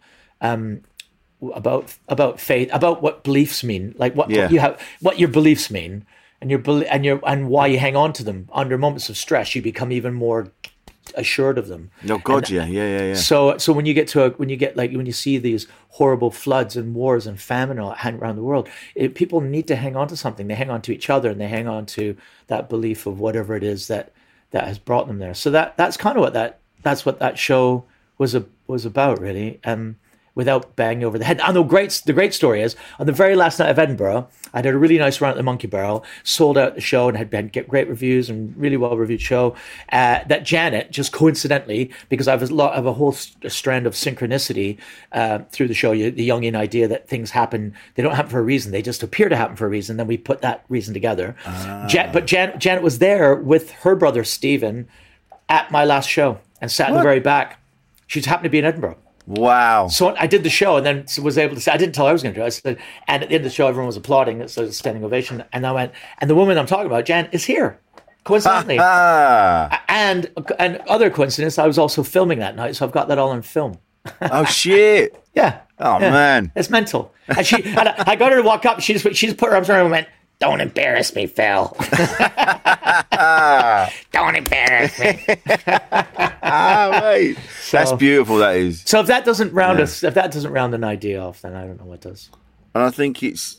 faith, about what beliefs mean, like what your beliefs mean, and why you hang on to them under moments of stress. You become even more assured of them. Oh God, yeah. So when you see these horrible floods and wars and famine around the world, people need to hang on to something. They hang on to each other, and they hang on to that belief of whatever it is that has brought them there. So that's kind of what that show was about, really. Without banging over the head. And the great story is, on the very last night of Edinburgh, I did a really nice run at the Monkey Barrel, sold out the show, and had great reviews and really well-reviewed show. That Janet, just coincidentally, because I have a whole strand of synchronicity through the show, the Jungian idea that things happen, they don't happen for a reason, they just appear to happen for a reason, then we put that reason together. But Janet was there with her brother Stephen at my last show and sat in the very back. She just happened to be in Edinburgh. Wow. So I did the show and then was able to say, I didn't tell her I was going to do it. I said, and at the end of the show, everyone was applauding. So it was a standing ovation. And I went, and the woman I'm talking about, Jan, is here. Coincidentally. And other coincidence, I was also filming that night. So I've got that all on film. Oh, shit. Yeah. Oh, man. It's mental. And I got her to walk up. She just put her arms around me and went, Don't embarrass me, Phil. Don't embarrass me. Mate. That's beautiful, that is. So if that doesn't round an idea off, then I don't know what does. And I think it's,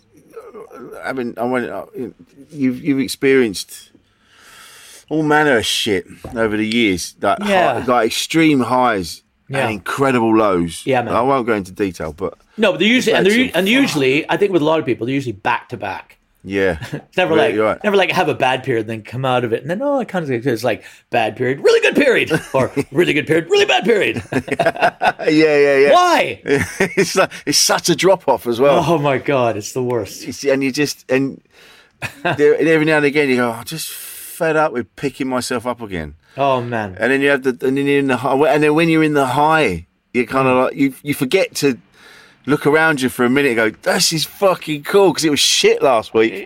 you've experienced all manner of shit over the years, like extreme highs and incredible lows. Yeah, man. I won't go into detail, but no, but they're usually, I think with a lot of people, they're usually back to back. Yeah, it's never never like have a bad period, then come out of it, and then I kind of it's like bad period, really good period, or really good period, really bad period. yeah. Why? It's such a drop off as well. Oh my god, it's the worst. And every now and again you go, I'm just fed up with picking myself up again. Oh man. And then you're in the high, and then when you're in the high, you kind of like you forget to look around you for a minute and go, this is fucking cool, because it was shit last week.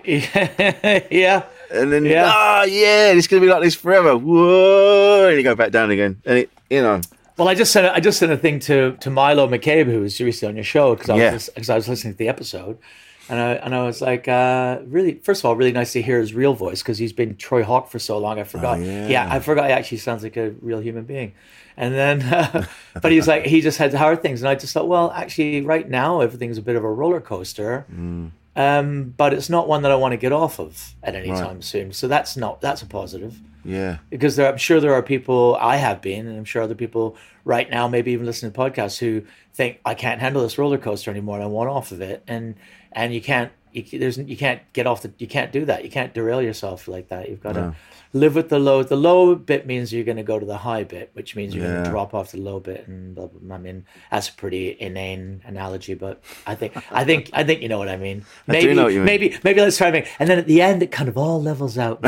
Yeah. And then, it's going to be like this forever. Whoa. And you go back down again. And Well, I just sent a thing to Milo McCabe, who was recently on your show, because I was listening to the episode. And I was like, really, first of all, really nice to hear his real voice, because he's been Troy Hawk for so long. I forgot. I forgot he actually sounds like a real human being. And then, but he's like, he just had hard things. And I just thought, well, actually, right now, everything's a bit of a roller coaster. But it's not one that I want to get off of at any time soon. So that's a positive. Yeah. Because I'm sure there are people, I have been, and I'm sure other people right now, maybe even listening to podcasts, who think, I can't handle this roller coaster anymore, and I want off of it. And you can't get off you can't do that. You can't derail yourself like that. You've got to live with the low. The low bit means you're going to go to the high bit, which means you're going to drop off the low bit. And blah, blah, blah. I mean, that's a pretty inane analogy, but I think you know what I mean. Maybe, I do know what you mean. Maybe let's try and and then at the end, it kind of all levels out.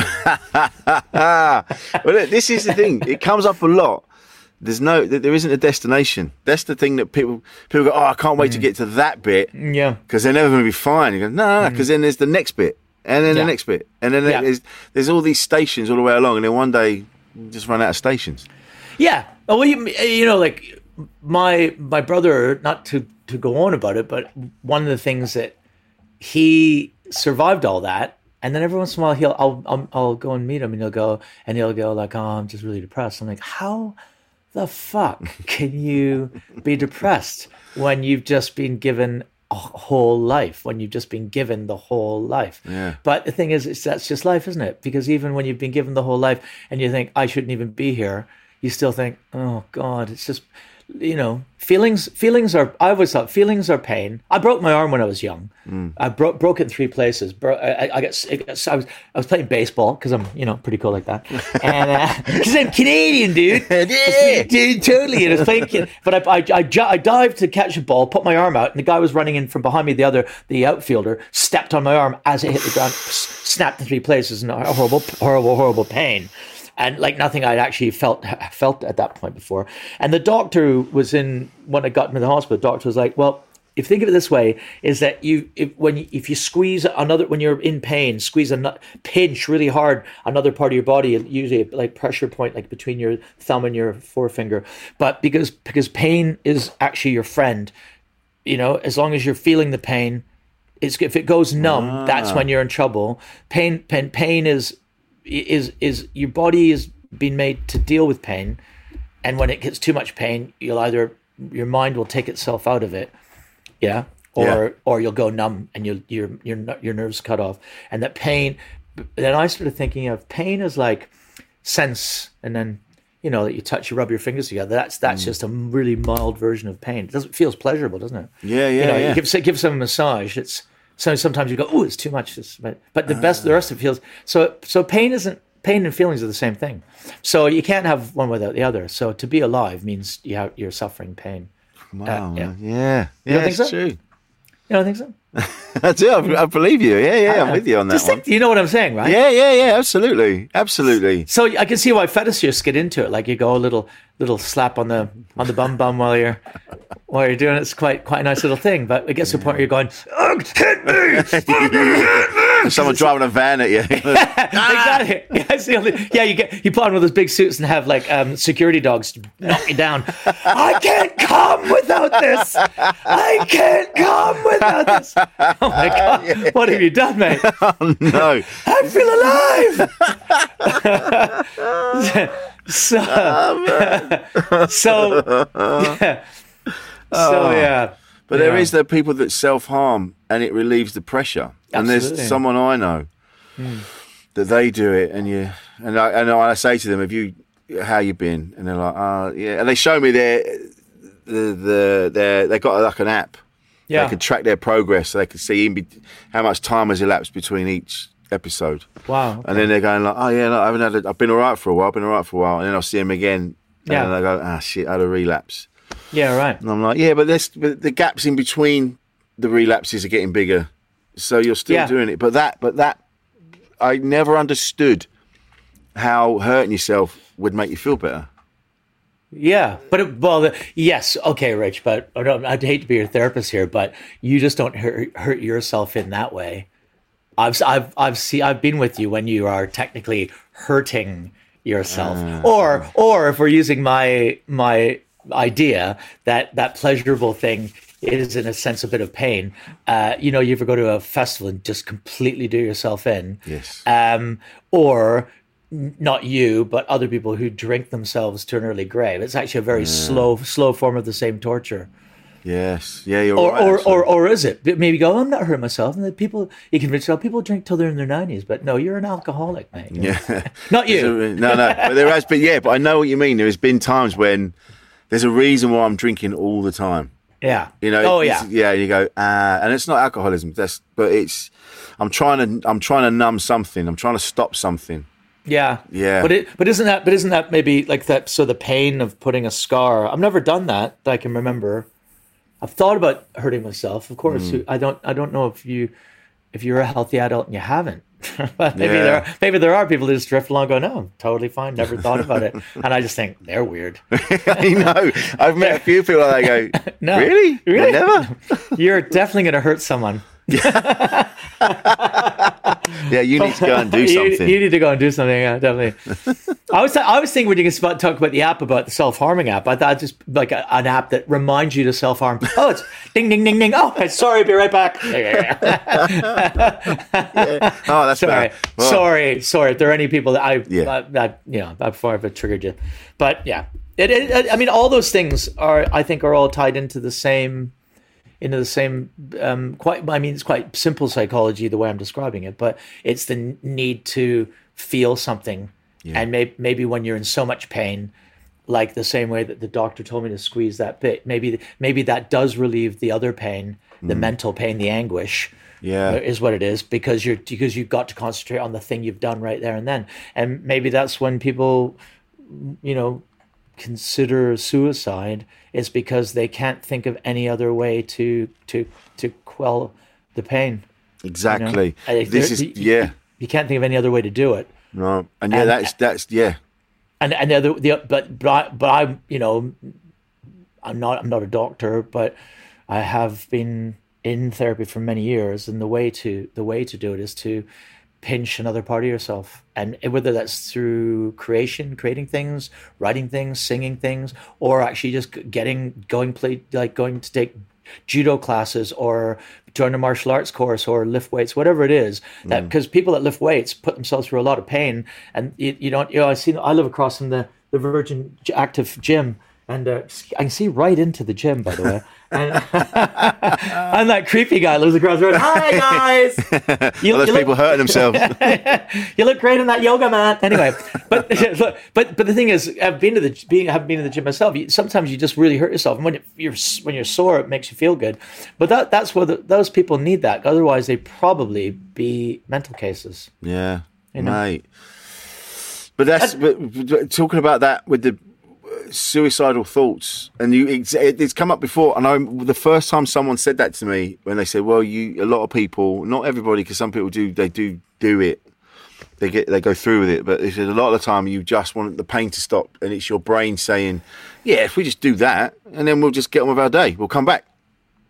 Well, look, this is the thing. It comes up a lot. There isn't a destination. That's the thing that people go, I can't wait to get to that bit. Yeah. Because they're never going to be fine. You go, no, because then there's the next bit. And then the next bit. And then there's all these stations all the way along. And then one day, you just run out of stations. Yeah. Well, you know, like my brother, not to go on about it, but one of the things that he survived all that. And then every once in a while, I'll go and meet him, and he'll go like, oh, I'm just really depressed. I'm like, how the fuck can you be depressed when you've just been given a whole life, when you've just been given the whole life? Yeah. But the thing is, that's just life, isn't it? Because even when you've been given the whole life and you think, I shouldn't even be here, you still think, oh God, it's just, you know, feelings are, I always thought feelings are pain. I broke my arm when I was young. I broke it in 3 places. I was playing baseball, because I'm, you know, pretty cool like that. And because I'm Canadian, dude. Dude, totally. And I was playing, but I dived to catch a ball, put my arm out, and the guy was running in from behind me. The outfielder stepped on my arm as it hit the ground, snapped in 3 places, and horrible pain. And like nothing I'd actually felt at that point before. And the doctor was when I got into the hospital, the doctor was like, well, if you think of it this way, is that if you squeeze when you're in pain, pinch really hard another part of your body, usually like pressure point, like between your thumb and your forefinger. But because pain is actually your friend, you know, as long as you're feeling the pain, if it goes numb, that's when you're in trouble. Pain is your body is being made to deal with pain, and when it gets too much pain, your mind will take itself out of it, or you'll go numb and your nerves cut off. And that pain, then I started thinking of pain as like sense, and then, you know, that you touch, you rub your fingers together. That's just a really mild version of pain. It feels pleasurable, doesn't it? Yeah. You give someone a massage. So sometimes you go, oh, it's too much. But the rest of it feels so. Pain and feelings are the same thing. So you can't have one without the other. So to be alive means you're suffering pain. Wow. Yeah. You don't think so? True. You don't think so? I do. I believe you. Yeah. I'm with you on that one. You know what I'm saying, right? Yeah. Absolutely. So I can see why fetishists get into it. Like you go a little slap on the bum while you're doing it. It's quite a nice little thing. But it gets to a point where you're going, hit me, hit me. Someone driving a van at you. Exactly. Yeah, it's the only, you put on one of those big suits and have like security dogs to knock you down. I can't come without this. I can't come without this. Oh my God. Yeah. What have you done, mate? Oh, no. I feel alive. Yeah. But there is the people that self-harm and it relieves the pressure. And Absolutely. there's someone I know that they do it, and I say to them, how you been? And they're like, yeah. And they show me they got like an app. Yeah. They can track their progress, so they can see how much time has elapsed between each episode. Wow. Okay. And then they're going like, oh yeah, no, I've been all right for a while, and then I'll see them again. And then I go, shit, I had a relapse. Yeah, right. And I'm like, yeah, but the gaps in between the relapses are getting bigger, so you're still doing it. But that, I never understood how hurting yourself would make you feel better. Yeah, but yes, okay, Rich. But I'd hate to be your therapist here, but you just don't hurt yourself in that way. I've been with you when you are technically hurting yourself, or if we're using my idea that pleasurable thing is in a sense a bit of pain. You ever go to a festival and just completely do yourself in? Yes. Or not you, but other people who drink themselves to an early grave. It's actually a very slow form of the same torture. Yes. Yeah, you're right. Or is it? Maybe go, I'm not hurting myself. And then you convince yourself, people drink till they're in their 90s. But no, you're an alcoholic, mate. Yeah. Not you. No. But there has been, but I know what you mean. There has been times when there's a reason why I'm drinking all the time. Yeah. Yeah, you go, and it's not alcoholism. I'm trying to numb something. I'm trying to stop something. Yeah. Yeah. But isn't that maybe like that? So the pain of putting a scar, I've never done that I can remember. I've thought about hurting myself. Of course, I don't know if you're a healthy adult and you haven't. But maybe there are people who just drift along and go, no, I'm totally fine, never thought about it. And I just think they're weird. I know. I've met a few people that go, no, really? Never? You're definitely going to hurt someone. Yeah, you need to go and do something. You need to go and do something, yeah, definitely. I was thinking when you talk about the app, about the self-harming app, I thought just like an app that reminds you to self-harm. Oh, it's ding, ding, ding, ding. Oh, sorry, I'll be right back. Oh, that's sorry. Well, sorry. If there are any people that before I've triggered you. But yeah, I mean, all those things are all tied into the same, it's quite simple psychology the way I'm describing it, but it's the need to feel something. Yeah. And maybe when you're in so much pain, like the same way that the doctor told me to squeeze that bit, maybe that does relieve the other pain, the mental pain, the anguish. Yeah, is what it is, because you've got to concentrate on the thing you've done right there and then. And maybe that's when people, consider suicide, is because they can't think of any other way to quell the pain. Exactly. You can't think of any other way to do it. No, and that's. And I'm not a doctor, but I have been in therapy for many years, and the way to do it is to pinch another part of yourself, and whether that's through creating things, writing things, singing things, or actually just going to take judo classes or join a martial arts course or lift weights, whatever it is. That because people that lift weights put themselves through a lot of pain, and I live across from the Virgin Active gym, and I can see right into the gym, by the way. And I'm that creepy guy lives across the road. Hi guys. Those people hurting themselves. You look great on that yoga mat. Anyway, but the thing is, I've been to the gym myself. Sometimes you just really hurt yourself, and when you're sore, it makes you feel good. But that's where those people need that. Otherwise, they'd probably be mental cases. Yeah, mate. But but talking about that with the suicidal thoughts, and it's come up before, and the first time someone said that to me, when they said, well, a lot of people, not everybody, because some people do it, they go through with it, but they said a lot of the time you just want the pain to stop, and it's your brain saying, yeah, if we just do that, and then we'll just get on with our day, we'll come back.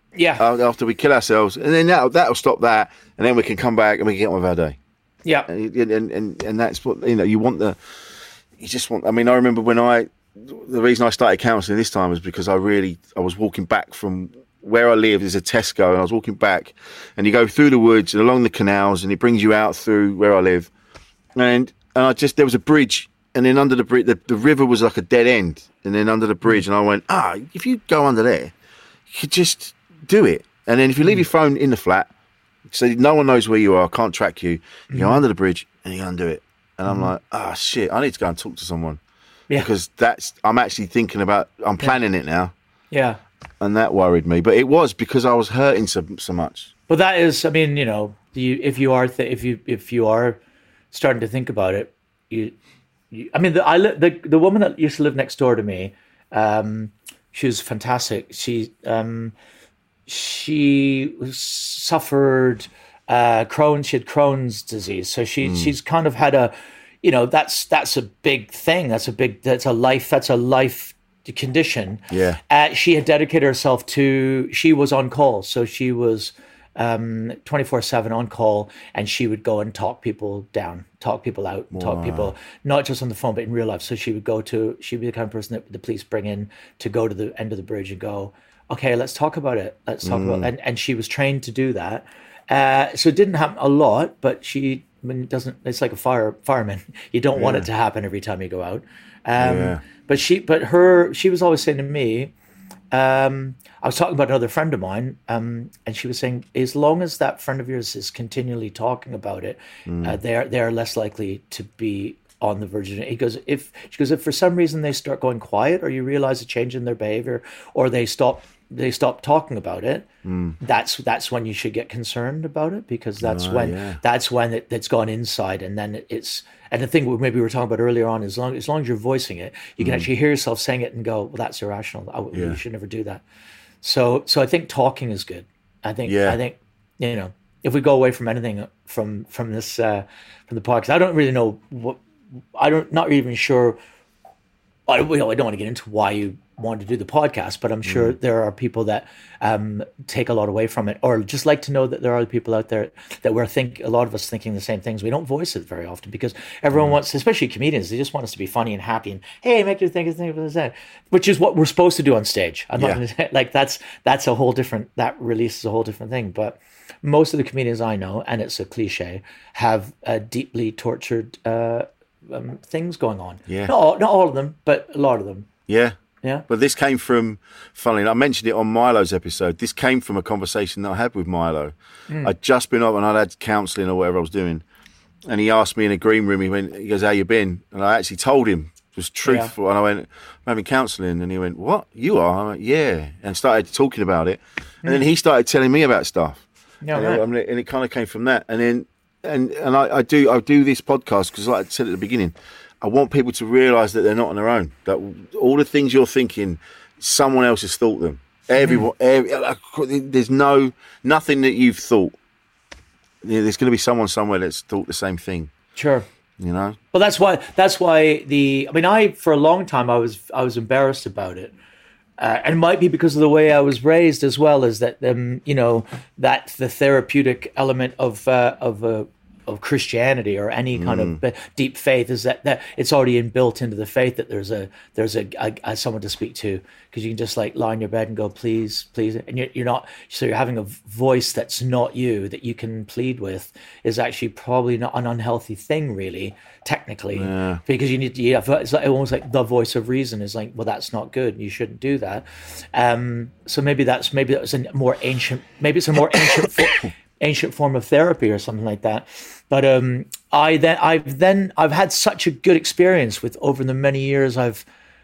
Yeah. After we kill ourselves, and then that'll stop that, and then we can come back and we can get on with our day. Yeah. And that's what, you just want. I mean, I remember the reason I started counselling this time was because I was walking back from where I live. There's a Tesco, and I was walking back, and you go through the woods and along the canals, and it brings you out through where I live, and there was a bridge, and then under the bridge, the river was like a dead end, and then under the bridge, and I went, if you go under there, you could just do it, and then if you leave your phone in the flat, so no one knows where you are, can't track you, you go under the bridge and you undo it, and I'm like, shit, I need to go and talk to someone, because I'm actually thinking about, I'm planning it now, and that worried me, but it was because I was hurting so much. But that is, I mean, if you are starting to think about it, I mean, the woman that used to live next door to me, she was fantastic. She suffered Crohn's. She had Crohn's disease, so she's kind of had a, that's a big thing. That's a life condition. Yeah. She had dedicated herself to. She was on call, so she was 24/7 on call, and she would go and talk people down, talk people out, talk people, not just on the phone, but in real life. So she'd be the kind of person that the police bring in to go to the end of the bridge and go, okay, let's talk about it. Let's talk about it. And she was trained to do that. So it didn't happen a lot, but it's like a fireman. You don't want it to happen every time you go out. But she was always saying to me, I was talking about another friend of mine, and she was saying, as long as that friend of yours is continually talking about it, they are less likely to be on the verge of it. She goes, if for some reason they start going quiet, or you realize a change in their behavior, or they stop talking about it, that's when you should get concerned about it, because that's when it's gone inside, and then and the thing maybe we were talking about earlier on, as long as you're voicing it, you can actually hear yourself saying it and go, well, that's irrational. You should never do that. So I think talking is good. I think if we go away from anything from this from the podcast, I don't really know not even sure. I don't want to get into why you wanted to do the podcast, but I'm sure there are people that take a lot away from it, or just like to know that there are people out there that a lot of us thinking the same things. We don't voice it very often because everyone wants, especially comedians, they just want us to be funny and happy and, hey, make you think of this, which is what we're supposed to do on stage. I'm not going to say, like, that's a whole different, that releases a whole different thing. But most of the comedians I know, and it's a cliche, have deeply tortured things going on. Yeah. Not all of them, but a lot of them. Yeah. Yeah. But this came from, funnily enough, I mentioned it on Milo's episode. This came from a conversation that I had with Milo. I'd just been up and I'd had counselling or whatever I was doing. And he asked me in a green room, he goes, how you been? And I actually told him, it was truthful. Yeah. And I went, I'm having counselling. And he went, what? You are? I went, yeah. And started talking about it. And then he started telling me about stuff. Yeah, and it kind of came from that. And then, and I do this podcast because, like I said at the beginning, I want people to realise that they're not on their own. That all the things you're thinking, someone else has thought them. Everyone, there's nothing that you've thought. There's going to be someone somewhere that's thought the same thing. Sure. You know. Well, that's why I for a long time I was embarrassed about it, and it might be because of the way I was raised as well, as that that the therapeutic element of Christianity or any kind of deep faith is that it's already inbuilt into the faith that there's a someone to speak to, because you can just like lie in your bed and go, please, and you're having a voice that's not you that you can plead with is actually probably not an unhealthy thing, really, technically, because it's like, almost like the voice of reason is like, well, that's not good, you shouldn't do that. So maybe that was a more ancient, ancient form of therapy or something like that. But I've had such a good experience with, over the many years I've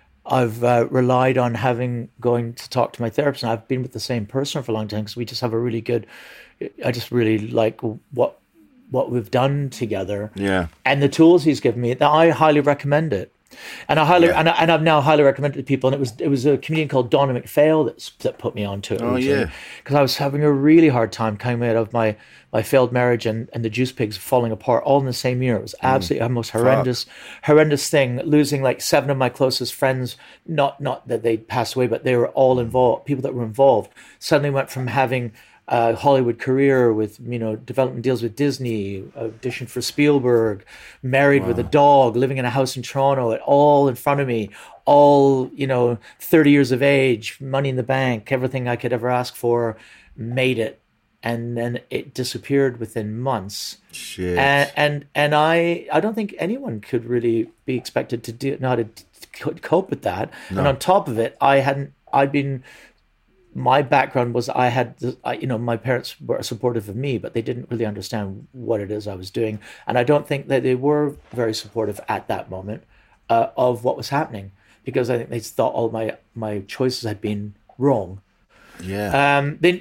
relied on going to talk to my therapist, and I've been with the same person for a long time because we just have a really good. I just really like what we've done together. Yeah. And the tools he's given me, I highly recommend it. And I've now highly recommended it to people. And it was a comedian called Donna McPhail that put me onto it. Oh, yeah. Because I was having a really hard time coming out of my failed marriage and the Juice Pigs falling apart all in the same year. It was absolutely the most horrendous thing. Losing like 7 of my closest friends, not that they passed away, but they were all involved. People that were involved suddenly went from having a Hollywood career with, development deals with Disney, auditioned for Spielberg, married with a dog, living in a house in Toronto, all in front of me, all, 30 years of age, money in the bank, everything I could ever ask for, made it. And then it disappeared within months. Shit. And I don't think anyone could really be expected to know how to cope with that. No. And on top of it, my background was my parents were supportive of me, but they didn't really understand what it is I was doing. And I don't think that they were very supportive at that moment of what was happening, because I think they thought all my choices had been wrong. Yeah.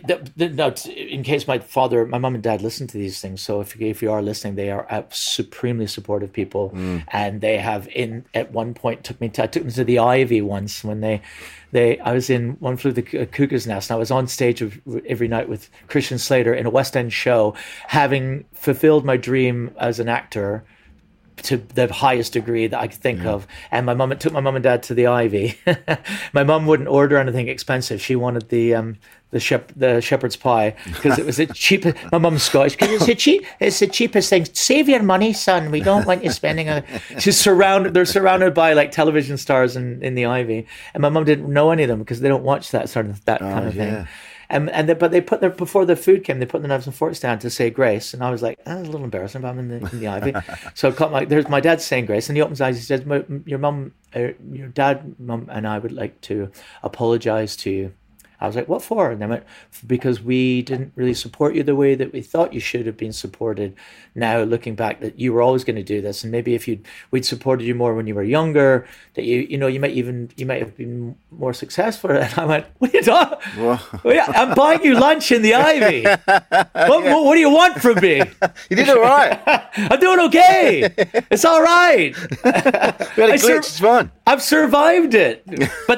In case my mom and dad listen to these things, so if you are listening, they are supremely supportive people, and they have at one point I took them to the Ivy once when I was in One Flew the Cuckoo's Nest, and I was on stage every night with Christian Slater in a West End show, having fulfilled my dream as an actor to the highest degree that I could think of. And took my mum and dad to the Ivy. My mum wouldn't order anything expensive. She wanted the shepherd's pie because it was the cheapest. My mum's Scottish. It's the cheapest thing. Save your money, son. We don't want you spending They're surrounded by like television stars in the Ivy. And my mum didn't know any of them because they don't watch that kind of thing. But they put before the food came, they put the knives and forks down to say grace, and I was like, that was a little embarrassing, but I'm in the Ivy. So there's my dad's saying grace, and he opens his eyes. He says, your dad, mum, and I would like to apologize to you. I was like, what for? And they went, because we didn't really support you the way that we thought you should have been supported. Now, looking back, that you were always going to do this, and maybe if we'd supported you more when you were younger, that you might have been more successful. And I went, what are you talking? I'm buying you lunch in the Ivy. What do you want from me? You did all right. I'm doing okay. It's all right. We had a glitch. It's fun. I've survived it.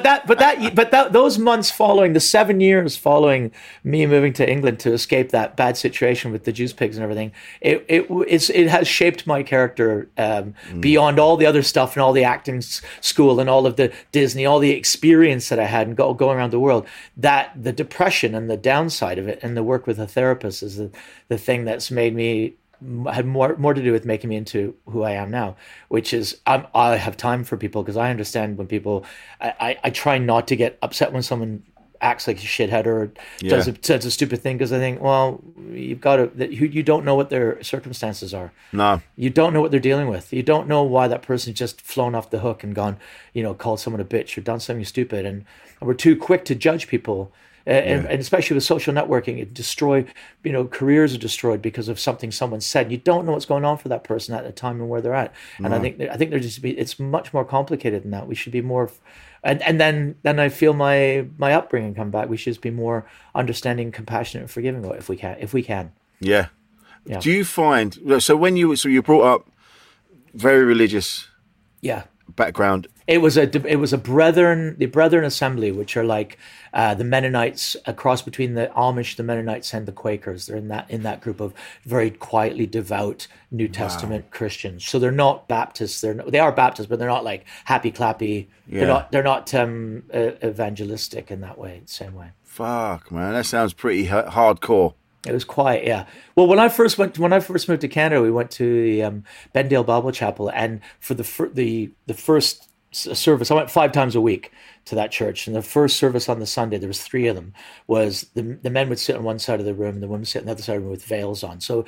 But those months following, the 7 years following me moving to England to escape that bad situation with the Juice Pigs and everything, it has shaped my character beyond all the other stuff and all the acting school and all of the Disney, all the experience that I had and going around the world. That the depression and the downside of it and the work with a therapist is the thing that's made me had more to do with making me into who I am now, which is I have time for people because I understand when people. I try not to get upset when someone acts like a shithead or does a stupid thing, because I think, well, you've got to. You don't know what their circumstances are. No, you don't know what they're dealing with. You don't know why that person's just flown off the hook and gone, called someone a bitch or done something stupid, and we're too quick to judge people. And especially with social networking, careers are destroyed because of something someone said. You don't know what's going on for that person at the time and where they're at. And I think it's much more complicated than that. We should be more, and then I feel my upbringing come back. We should just be more understanding, compassionate, and forgiving if we can. Yeah. Do you find so when you brought up very religious? Yeah. Background. It was the Brethren Assembly, which are like the Mennonites, a cross between the Amish, the Mennonites, and the Quakers. They're in that group of very quietly devout New Testament Christians. So they're not Baptists. They are Baptists, but they're not like happy clappy. Yeah. They're not evangelistic in that way, same way. Fuck, man, that sounds pretty hardcore. It was quiet, yeah. Well, when I first moved to Canada, we went to the Bendale Bible Chapel, and for the first service, I went 5 times a week to that church. And the first service on the Sunday, there was 3 of them. Was the men would sit on one side of the room, and the women sit on the other side of the room with veils on. So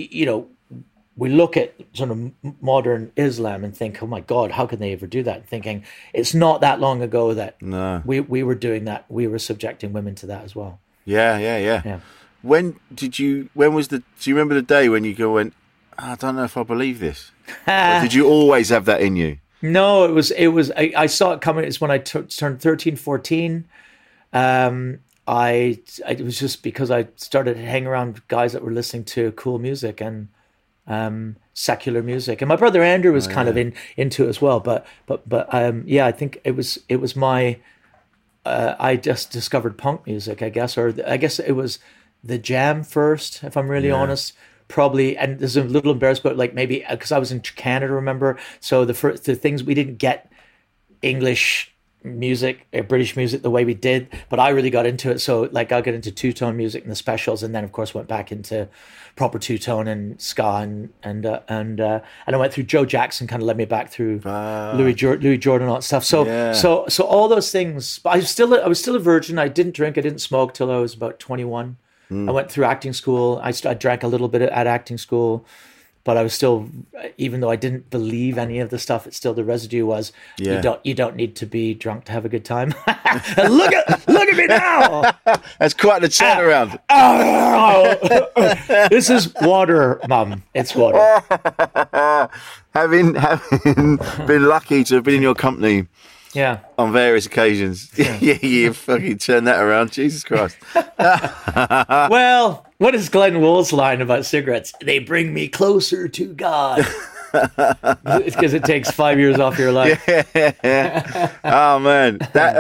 we look at sort of modern Islam and think, oh my God, how can they ever do that? And thinking it's not that long ago that we were doing that. We were subjecting women to that as well. Yeah. Do you remember the day when you went, I don't know if I believe this? Or did you always have that in you? No, it was. I saw it coming. It's when I turned 13, 14. It was just because I started hanging around guys that were listening to cool music, and secular music. And my brother Andrew was kind of into it as well. But yeah, I think it was my I just discovered punk music, I guess, or I guess it was the Jam first, if I'm really honest. Probably, and there's a little embarrassed, but like maybe because I was in Canada, remember? So the things we didn't get English music, British music the way we did, but I really got into it. So like I got into two-tone music and the Specials, and then of course went back into proper two-tone and ska and I went through Joe Jackson, kind of led me back through Louis Jordan, all that stuff. So all those things. But I was still a virgin. I didn't drink, I didn't smoke till I was about 21. I went through acting school. I drank a little bit at acting school, but I was still, even though I didn't believe any of the stuff, it's still the residue was you don't need to be drunk to have a good time. look at me now. That's quite the turnaround. This is water, Mum. It's water. having been lucky to have been in your company. Yeah. On various occasions. Yeah, you fucking turn that around. Jesus Christ. Well, what is Glenn Wool's line about cigarettes? They bring me closer to God. It's because it takes 5 years off your life. Yeah. Oh, man.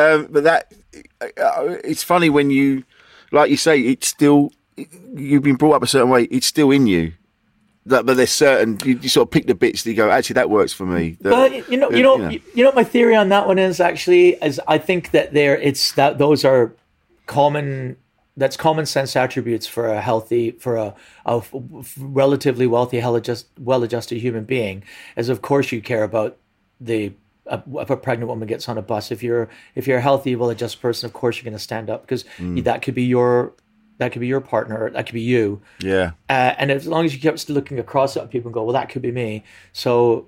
It's funny when you, like you say, it's still, you've been brought up a certain way. It's still in you. But there's certain you sort of pick the bits that you go, actually that works for me. But you know what my theory on that one is I think that those are common sense attributes for a relatively wealthy, well-adjusted human being. As of course you care about if a pregnant woman gets on a bus. If you're a healthy, well-adjusted person, of course you're going to stand up because that could be your partner, that could be you. Yeah. And as long as you kept looking across at people and go, well, that could be me. So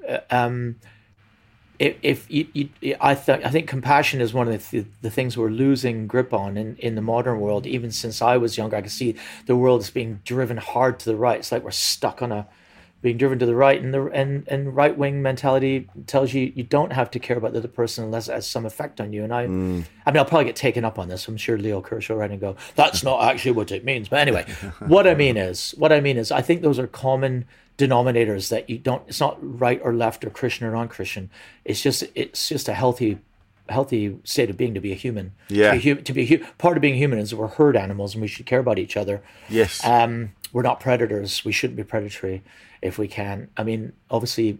I think compassion is one of the things we're losing grip on in the modern world. Even since I was younger, I could see the world is being driven hard to the right. It's like we're stuck on being driven to the right, and right wing mentality tells you don't have to care about the other person unless it has some effect on you. And I mean, I'll probably get taken up on this. I'm sure Leo Kershaw right and go, that's not actually what it means. But anyway, what I mean is, I think those are common denominators that you don't. It's not right or left or Christian or non-Christian. It's just a healthy state of being to be a human. Yeah. Part of being human is we're herd animals and we should care about each other. Yes. We're not predators. We shouldn't be predatory if we can. I mean, obviously,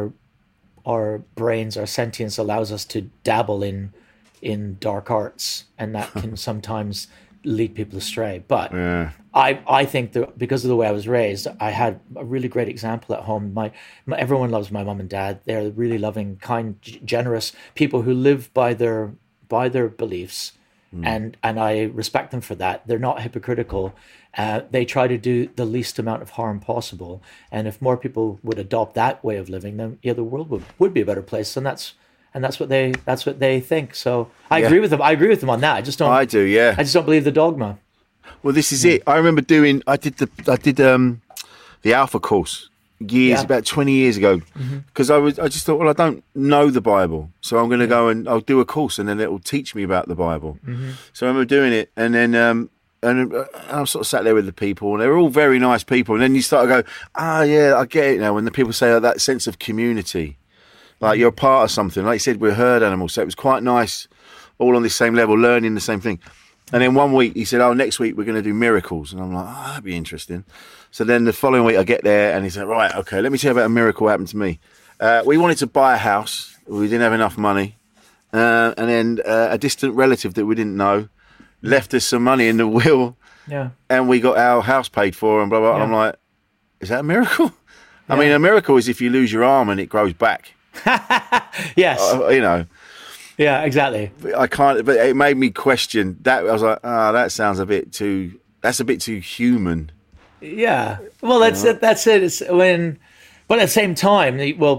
our brains, our sentience allows us to dabble in dark arts, and that can sometimes lead people astray. But I think that because of the way I was raised, I had a really great example at home. Everyone loves my mom and dad. They're really loving, kind, generous people who live by their beliefs. And I respect them for that. They're not hypocritical. They try to do the least amount of harm possible. And if more people would adopt that way of living, then the world would be a better place. And that's what they think. So I agree with them. I agree with them on that. I just don't. I do. Yeah. I just don't believe the dogma. Well, this is it. I remember I did the Alpha course years, about 20 years ago, because I just thought, well, I don't know the Bible, so I'm going to go and I'll do a course, and then it will teach me about the Bible. So I remember doing it, and then and I sort of sat there with the people, and they were all very nice people, and then you start to go, yeah, I get it now. When the people say that sense of community, like you're a part of something. Like you said, we're herd animals, so it was quite nice, all on the same level, learning the same thing. And then one week he said, next week we're going to do miracles. And I'm like, that'd be interesting. So then the following week I get there and he said, right, okay, let me tell you about a miracle that happened to me. We wanted to buy a house. We didn't have enough money. And then a distant relative that we didn't know left us some money in the will. Yeah. And we got our house paid for and blah, blah. Yeah. And I'm like, is that a miracle? Yeah. I mean, a miracle is if you lose your arm and it grows back. Yes. Yeah, exactly. I can't, but it made me question that. I was like, that sounds that's a bit too human. Yeah. Well, that's it. But at the same time,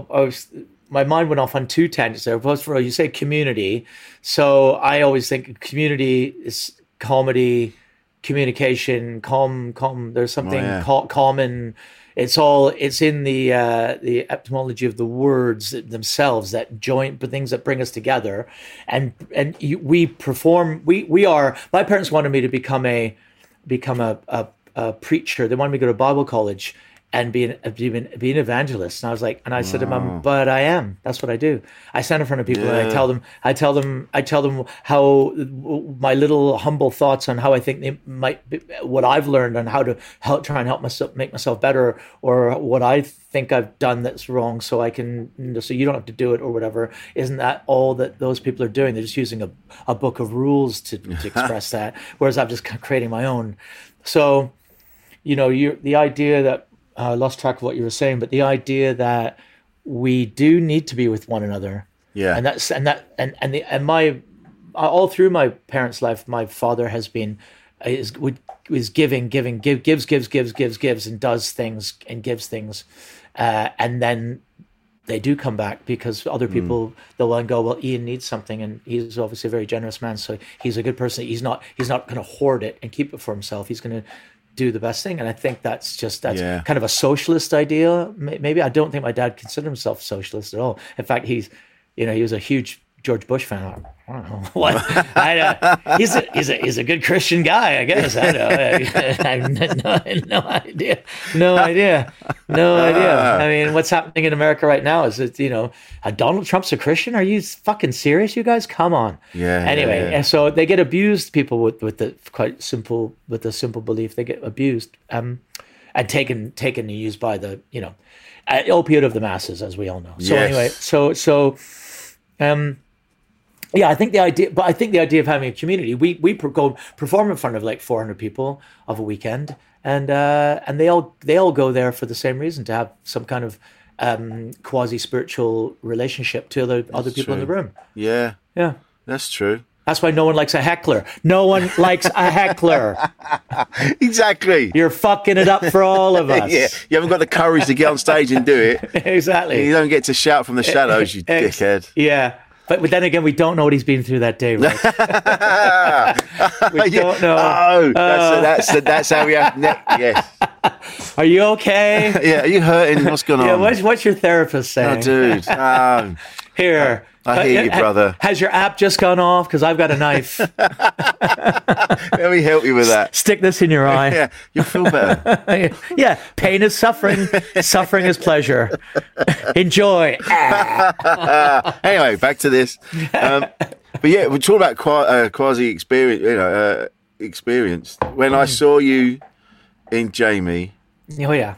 my mind went off on two tangents there. First of all, you say community. So I always think community is comedy, communication, there's something common. It's in the etymology of the words themselves that join, but things that bring us together, and we perform. We are. My parents wanted me to become a preacher. They wanted me to go to Bible college, and be an evangelist. And I was like, and I said to Mum, but I am. That's what I do. I stand in front of people and I tell them how my little humble thoughts on how I think they might be, what I've learned on how to try and help myself make myself better, or what I think I've done that's wrong, so I can, so you don't have to do it or whatever. Isn't that all that those people are doing? They're just using a book of rules to express that, whereas I'm just creating my own. So, the idea that I lost track of what you were saying, but the idea that we do need to be with one another. Yeah. And my all through my parents' life, my father has been gives, and does things and gives things. And then they do come back because other people, they'll then go, well, Ian needs something, and he's obviously a very generous man, so he's a good person. He's not going to hoard it and keep it for himself. He's going to do the best thing. And I think that's kind of a socialist idea. Maybe. I don't think my dad considered himself socialist at all. In fact, he was a huge George Bush fan. I don't know what. He's a good Christian guy, I guess. I have no idea. I mean, what's happening in America right now is that Donald Trump's a Christian. Are you fucking serious, you guys? Come on. Yeah. Anyway, and so they get abused. People with the simple belief, they get abused and taken and used by the opiate of the masses, as we all know. So anyway, yeah, I think the idea of having a community, we go perform in front of like 400 people of a weekend, and they all go there for the same reason, to have some kind of quasi spiritual relationship to other people in the room. Yeah, that's true. That's why no one likes a heckler. No one likes a heckler. Exactly. You're fucking it up for all of us. Yeah, you haven't got the courage to get on stage and do it. Exactly. You don't get to shout from the shadows, you dickhead. Yeah. But then again, we don't know what he's been through that day, right? We don't know. Oh, that's how we have. Yes. Are you okay? Yeah. Are you hurting? What's going on? Yeah. What's your therapist saying? Oh, dude. Here. I hear you, brother. Has your app just gone off? Because I've got a knife. Let me help you with that. Stick this in your eye. Yeah, you'll feel better. Yeah, pain is suffering. Suffering is pleasure. Enjoy. Anyway, back to this. But yeah, we're talking about quasi experience. Experience. When I saw you in Jamie. Oh yeah.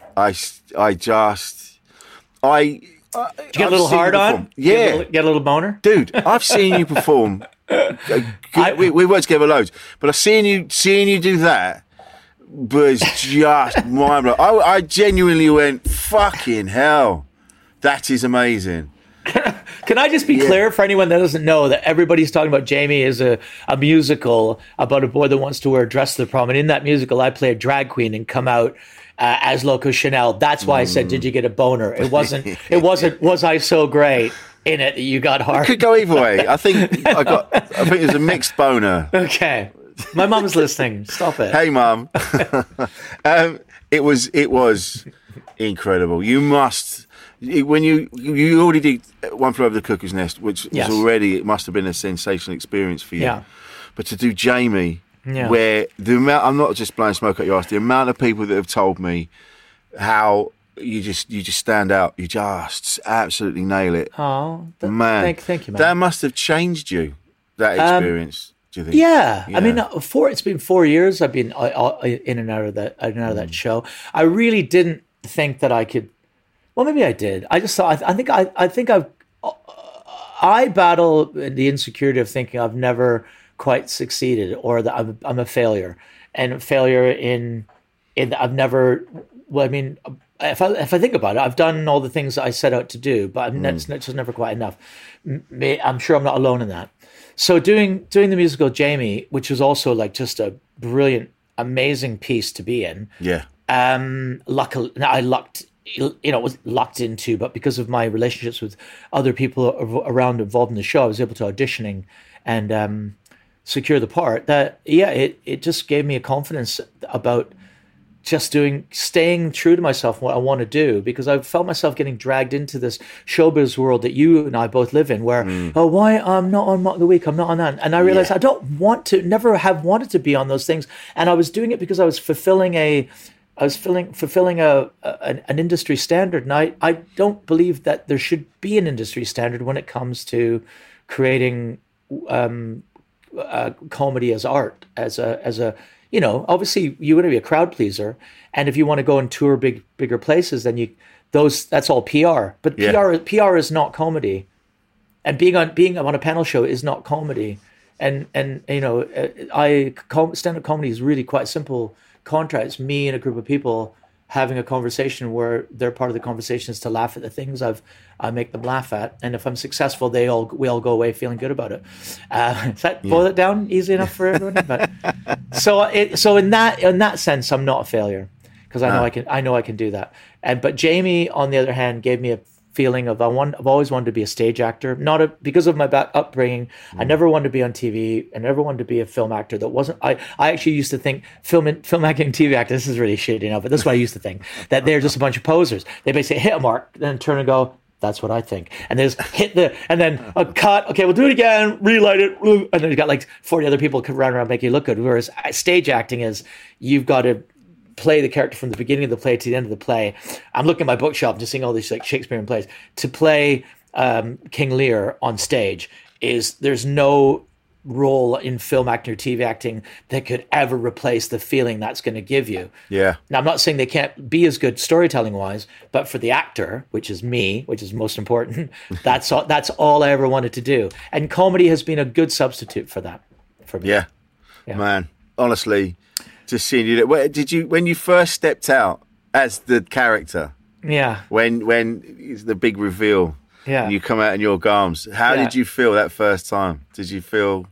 Did you get a little hard on? Yeah. Get a little boner? Dude, I've seen you perform. We worked together loads, but I've seen you do that was just mind-blowing. I genuinely went, fucking hell, that is amazing. Can I just be clear for anyone that doesn't know that everybody's talking about Jamie is a musical about a boy that wants to wear a dress to the prom, and in that musical I play a drag queen and come out as Loco Chanel. That's why I said, did you get a boner? It wasn't, was I so great in it that you got hard? It could go either way. I think it was a mixed boner. Okay. My mum's listening. Stop it. Hey, Mum. It was incredible. You must, when you already did One Flew Over the Cuckoo's Nest, which was already, it must have been a sensational experience for you. Yeah. But to do Jamie, where the amount, I'm not just blowing smoke at your ass, the amount of people that have told me how you just stand out, you just absolutely nail it. Oh, man. Thank you, man. That must have changed you, that experience, do you think? Yeah. I mean, it's been 4 years I've been in and out of that show. I really didn't think that I could, well, maybe I did. I just thought, I battle the insecurity of thinking I've never quite succeeded, or that I'm a failure, and failure in I've never. Well, I mean, if I think about it, I've done all the things that I set out to do, but it's just never quite enough. I'm sure I'm not alone in that. So doing the musical Jamie, which was also like just a brilliant, amazing piece to be in. Yeah. Luckily, I lucked. Was lucked into, but because of my relationships with other people around involved in the show, I was able to auditioning and secure the part. That it just gave me a confidence about just staying true to myself, what I want to do, because I felt myself getting dragged into this showbiz world that you and I both live in, where why I'm not on Mock of the Week, I'm not on that, and I realized I don't want to, never have wanted to be on those things, and I was doing it because I was fulfilling a fulfilling an industry standard, and I don't believe that there should be an industry standard when it comes to creating comedy as art, as a obviously you want to be a crowd pleaser, and if you want to go and tour bigger places, then that's all PR. But PR is not comedy, and being on a panel show is not comedy. And stand-up comedy is really quite simple contract. It's me and a group of people having a conversation where their part of the conversation is to laugh at the things I make them laugh at, and if I'm successful, we all go away feeling good about it. Does that boil it down easy enough for everyone? But so in that sense, I'm not a failure, because I know I can do that. But Jamie, on the other hand, gave me a feeling of I've always wanted to be a stage actor, because of my upbringing. I never wanted to be on TV. I never wanted to be a film actor. That wasn't. I actually used to think film acting, TV actor. This is really shitty now, but this is what I used to think, that they're just a bunch of posers. They basically hit a mark, then turn and go, that's what I think, and they just hit and then a cut. Okay, we'll do it again. Relight it, and then you got like 40 other people could run around and make you look good. Whereas stage acting is you've got to play the character from the beginning of the play to the end of the play. I'm looking at my bookshelf, just seeing all these like Shakespearean plays. To play King Lear on stage there's no role in film acting or TV acting that could ever replace the feeling that's going to give you. Yeah. Now, I'm not saying they can't be as good storytelling wise, but for the actor, which is me, which is most important, that's all I ever wanted to do. And comedy has been a good substitute for that for me. Yeah. Man, honestly, just seeing you, when you first stepped out as the character, when it's the big reveal, and you come out in your garms, how did you feel that first time? Did you feel?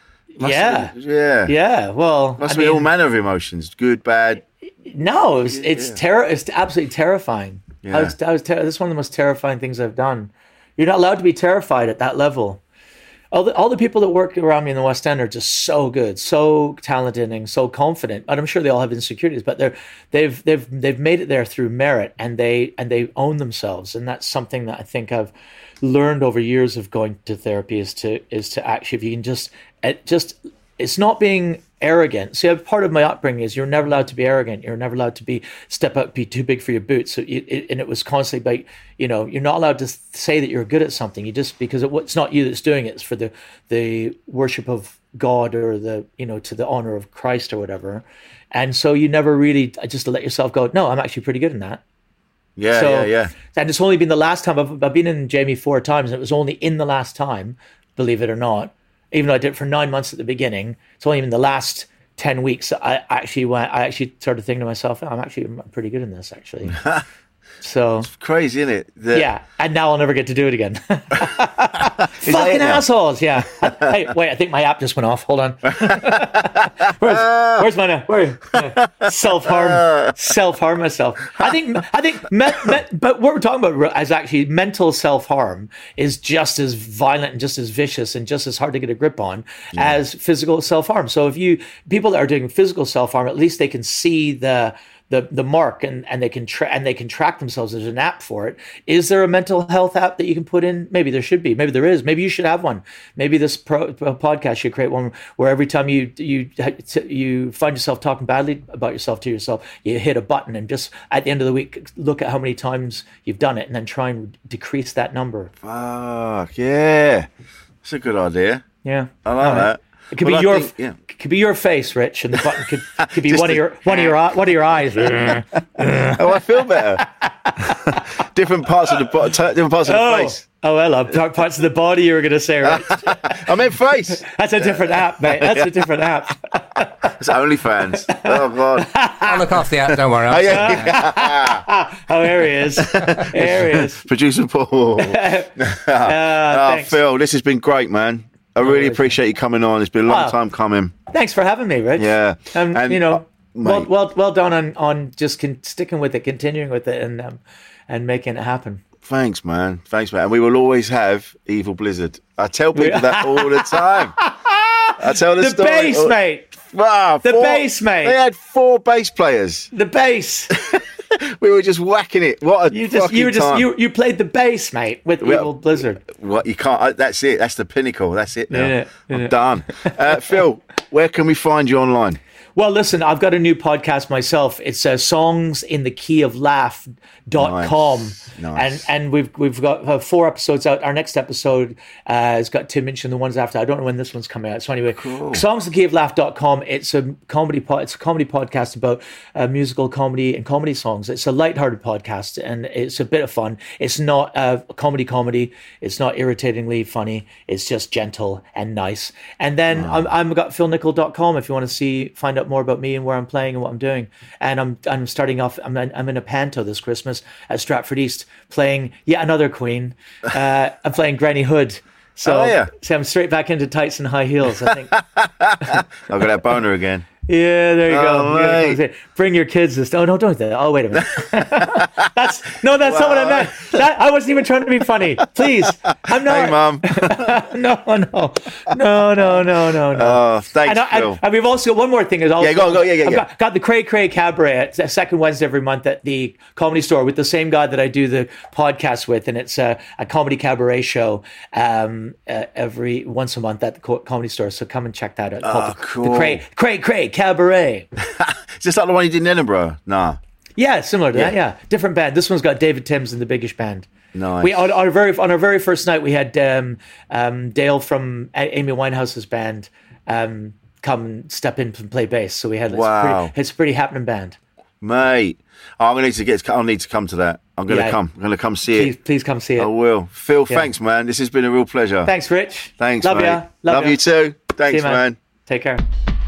Well, must be all manner of emotions, good, bad. No, it's absolutely terrifying. Yeah. This is one of the most terrifying things I've done. You're not allowed to be terrified at that level. All the people that work around me in the West End are just so good, so talented, and so confident. And I'm sure they all have insecurities, but they've made it there through merit, and they own themselves. And that's something that I think I've learned over years of going to therapy is to actually, if you can just it's not being arrogant. See, part of my upbringing is you're never allowed to be arrogant. You're never allowed to step up, be too big for your boots. So and it was constantly like, you're not allowed to say that you're good at something. You just, because it's not you that's doing it. It's for the worship of God, or to the honor of Christ or whatever. And so you never really just let yourself go, no, I'm actually pretty good in that. Yeah. And it's only been the last time I've been in Jamie 4 times, and it was only in the last time, believe it or not, even though I did it for 9 months at the beginning, it's only in the last 10 weeks I actually started thinking to myself, I'm pretty good in this, actually. So it's crazy, isn't it? Yeah, and now I'll never get to do it again. Fucking assholes, yeah. Hey, wait, I think my app just went off. Hold on. Where's my self-harm myself. I think but what we're talking about is actually mental self-harm is just as violent and just as vicious and just as hard to get a grip on as physical self-harm. So if people that are doing physical self-harm, at least they can see the mark and they can track themselves. There's an app for it. Is there a mental health app that you can put in? Maybe there should be. Maybe there is. Maybe you should have one. Maybe this podcast should create one where every time you find yourself talking badly about yourself to yourself, you hit a button and just at the end of the week look at how many times you've done it and then try and decrease that number. Fuck yeah, that's a good idea. Yeah, I like that. It could could be your face, Rich, and the button could be one of your eyes. Oh, I feel better. different parts of the face. Oh, hello. Parts of the body you were going to say, right? I meant face. That's a different app, mate. That's a different app. It's OnlyFans. Oh, God. I'll look off the app, don't worry. Oh, here he is. Here he is. Producer Paul. Phil, this has been great, man. I really appreciate you coming on. It's been a long time coming. Thanks for having me, Rich. Yeah. And well done on just sticking with it, continuing with it, and making it happen. Thanks, man. And we will always have Evil Blizzard. I tell people that all the time. I tell the story. Bass, mate. Wow. Bass, mate. They had 4 bass players. The bass. We were just whacking it. What a time. You played the bass, mate, with Evil Blizzard. What, you can't? That's it. That's the pinnacle. That's it now. I'm done. Phil, where can we find you online? Well, listen, I've got a new podcast myself. It's songsintheKeyOfLaugh.com. Nice. And we've got 4 episodes out. Our next episode has got Tim Minchin, the ones after. I don't know when this one's coming out. So anyway, songsintheKeyOfLaugh.com. It's a comedy podcast about musical comedy and comedy songs. It's a lighthearted podcast, and it's a bit of fun. It's not a comedy. It's not irritatingly funny. It's just gentle and nice. And then I've got philnickel.com if you want to find out more about me and where I'm playing and what I'm doing. And I'm starting off. I'm in a panto this Christmas at Stratford East, playing yet another Queen. I'm playing Granny Hood. So, so I'm straight back into tights and high heels, I think. I've got that boner again. Yeah, there you go. Yeah, bring your kids. Oh, no, don't do that. Oh, wait a minute. That's not what I meant. I wasn't even trying to be funny. Please. I'm not. Hey, Mum. No. Oh, thanks, Phil. And we've also got one more thing. Go. I've got the Cray Cray Cabaret. It's the second Wednesday every month at the Comedy Store with the same guy that I do the podcast with. And it's a comedy cabaret show every once a month at the Comedy Store. So come and check that out. Cool. The Cray Cray Cabaret. Is this like the one you did in Edinburgh? Nah. Yeah, similar to that. Yeah, different band. This one's got David Timms and the Biggish Band. Nice. We on our very first night we had Dale from Amy Winehouse's band come and step in and play bass. So we had it's a pretty happening band. Mate, I need to come to that. I'm going to come see it. Please come see it. I will. Phil, thanks, man. This has been a real pleasure. Thanks, Rich. Thanks, Love mate. ya. Love you too. Thanks, you, man. Take care.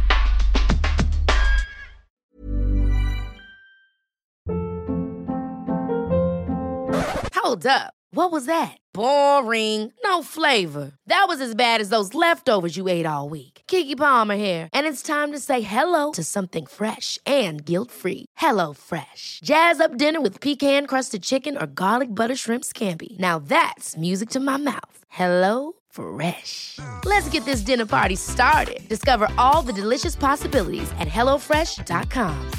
Hold up. What was that? Boring. No flavor. That was as bad as those leftovers you ate all week. Keke Palmer here. And it's time to say hello to something fresh and guilt-free. Hello Fresh. Jazz up dinner with pecan-crusted chicken or garlic butter shrimp scampi. Now that's music to my mouth. Hello Fresh. Let's get this dinner party started. Discover all the delicious possibilities at HelloFresh.com.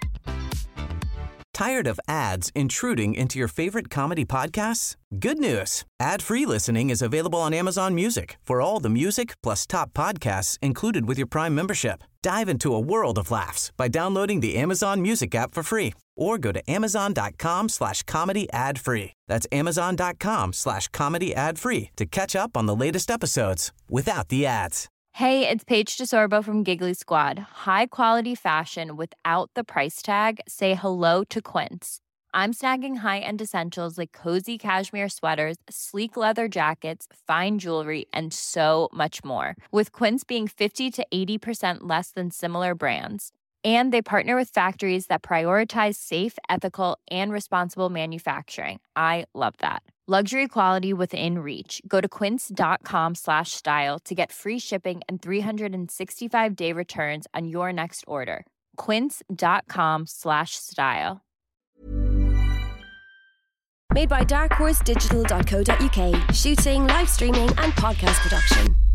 Tired of ads intruding into your favorite comedy podcasts? Good news. Ad-free listening is available on Amazon Music for all the music plus top podcasts included with your Prime membership. Dive into a world of laughs by downloading the Amazon Music app for free or go to amazon.com/comedy ad-free. That's amazon.com/comedy ad-free to catch up on the latest episodes without the ads. Hey, it's Paige DeSorbo from Giggly Squad. High quality fashion without the price tag. Say hello to Quince. I'm snagging high-end essentials like cozy cashmere sweaters, sleek leather jackets, fine jewelry, and so much more. With Quince being 50 to 80% less than similar brands. And they partner with factories that prioritize safe, ethical, and responsible manufacturing. I love that. Luxury quality within reach. Go to quince.com/style to get free shipping and 365-day returns on your next order. Quince.com/style. Made by darkhorse digital.co.uk. Shooting, live streaming, and podcast production.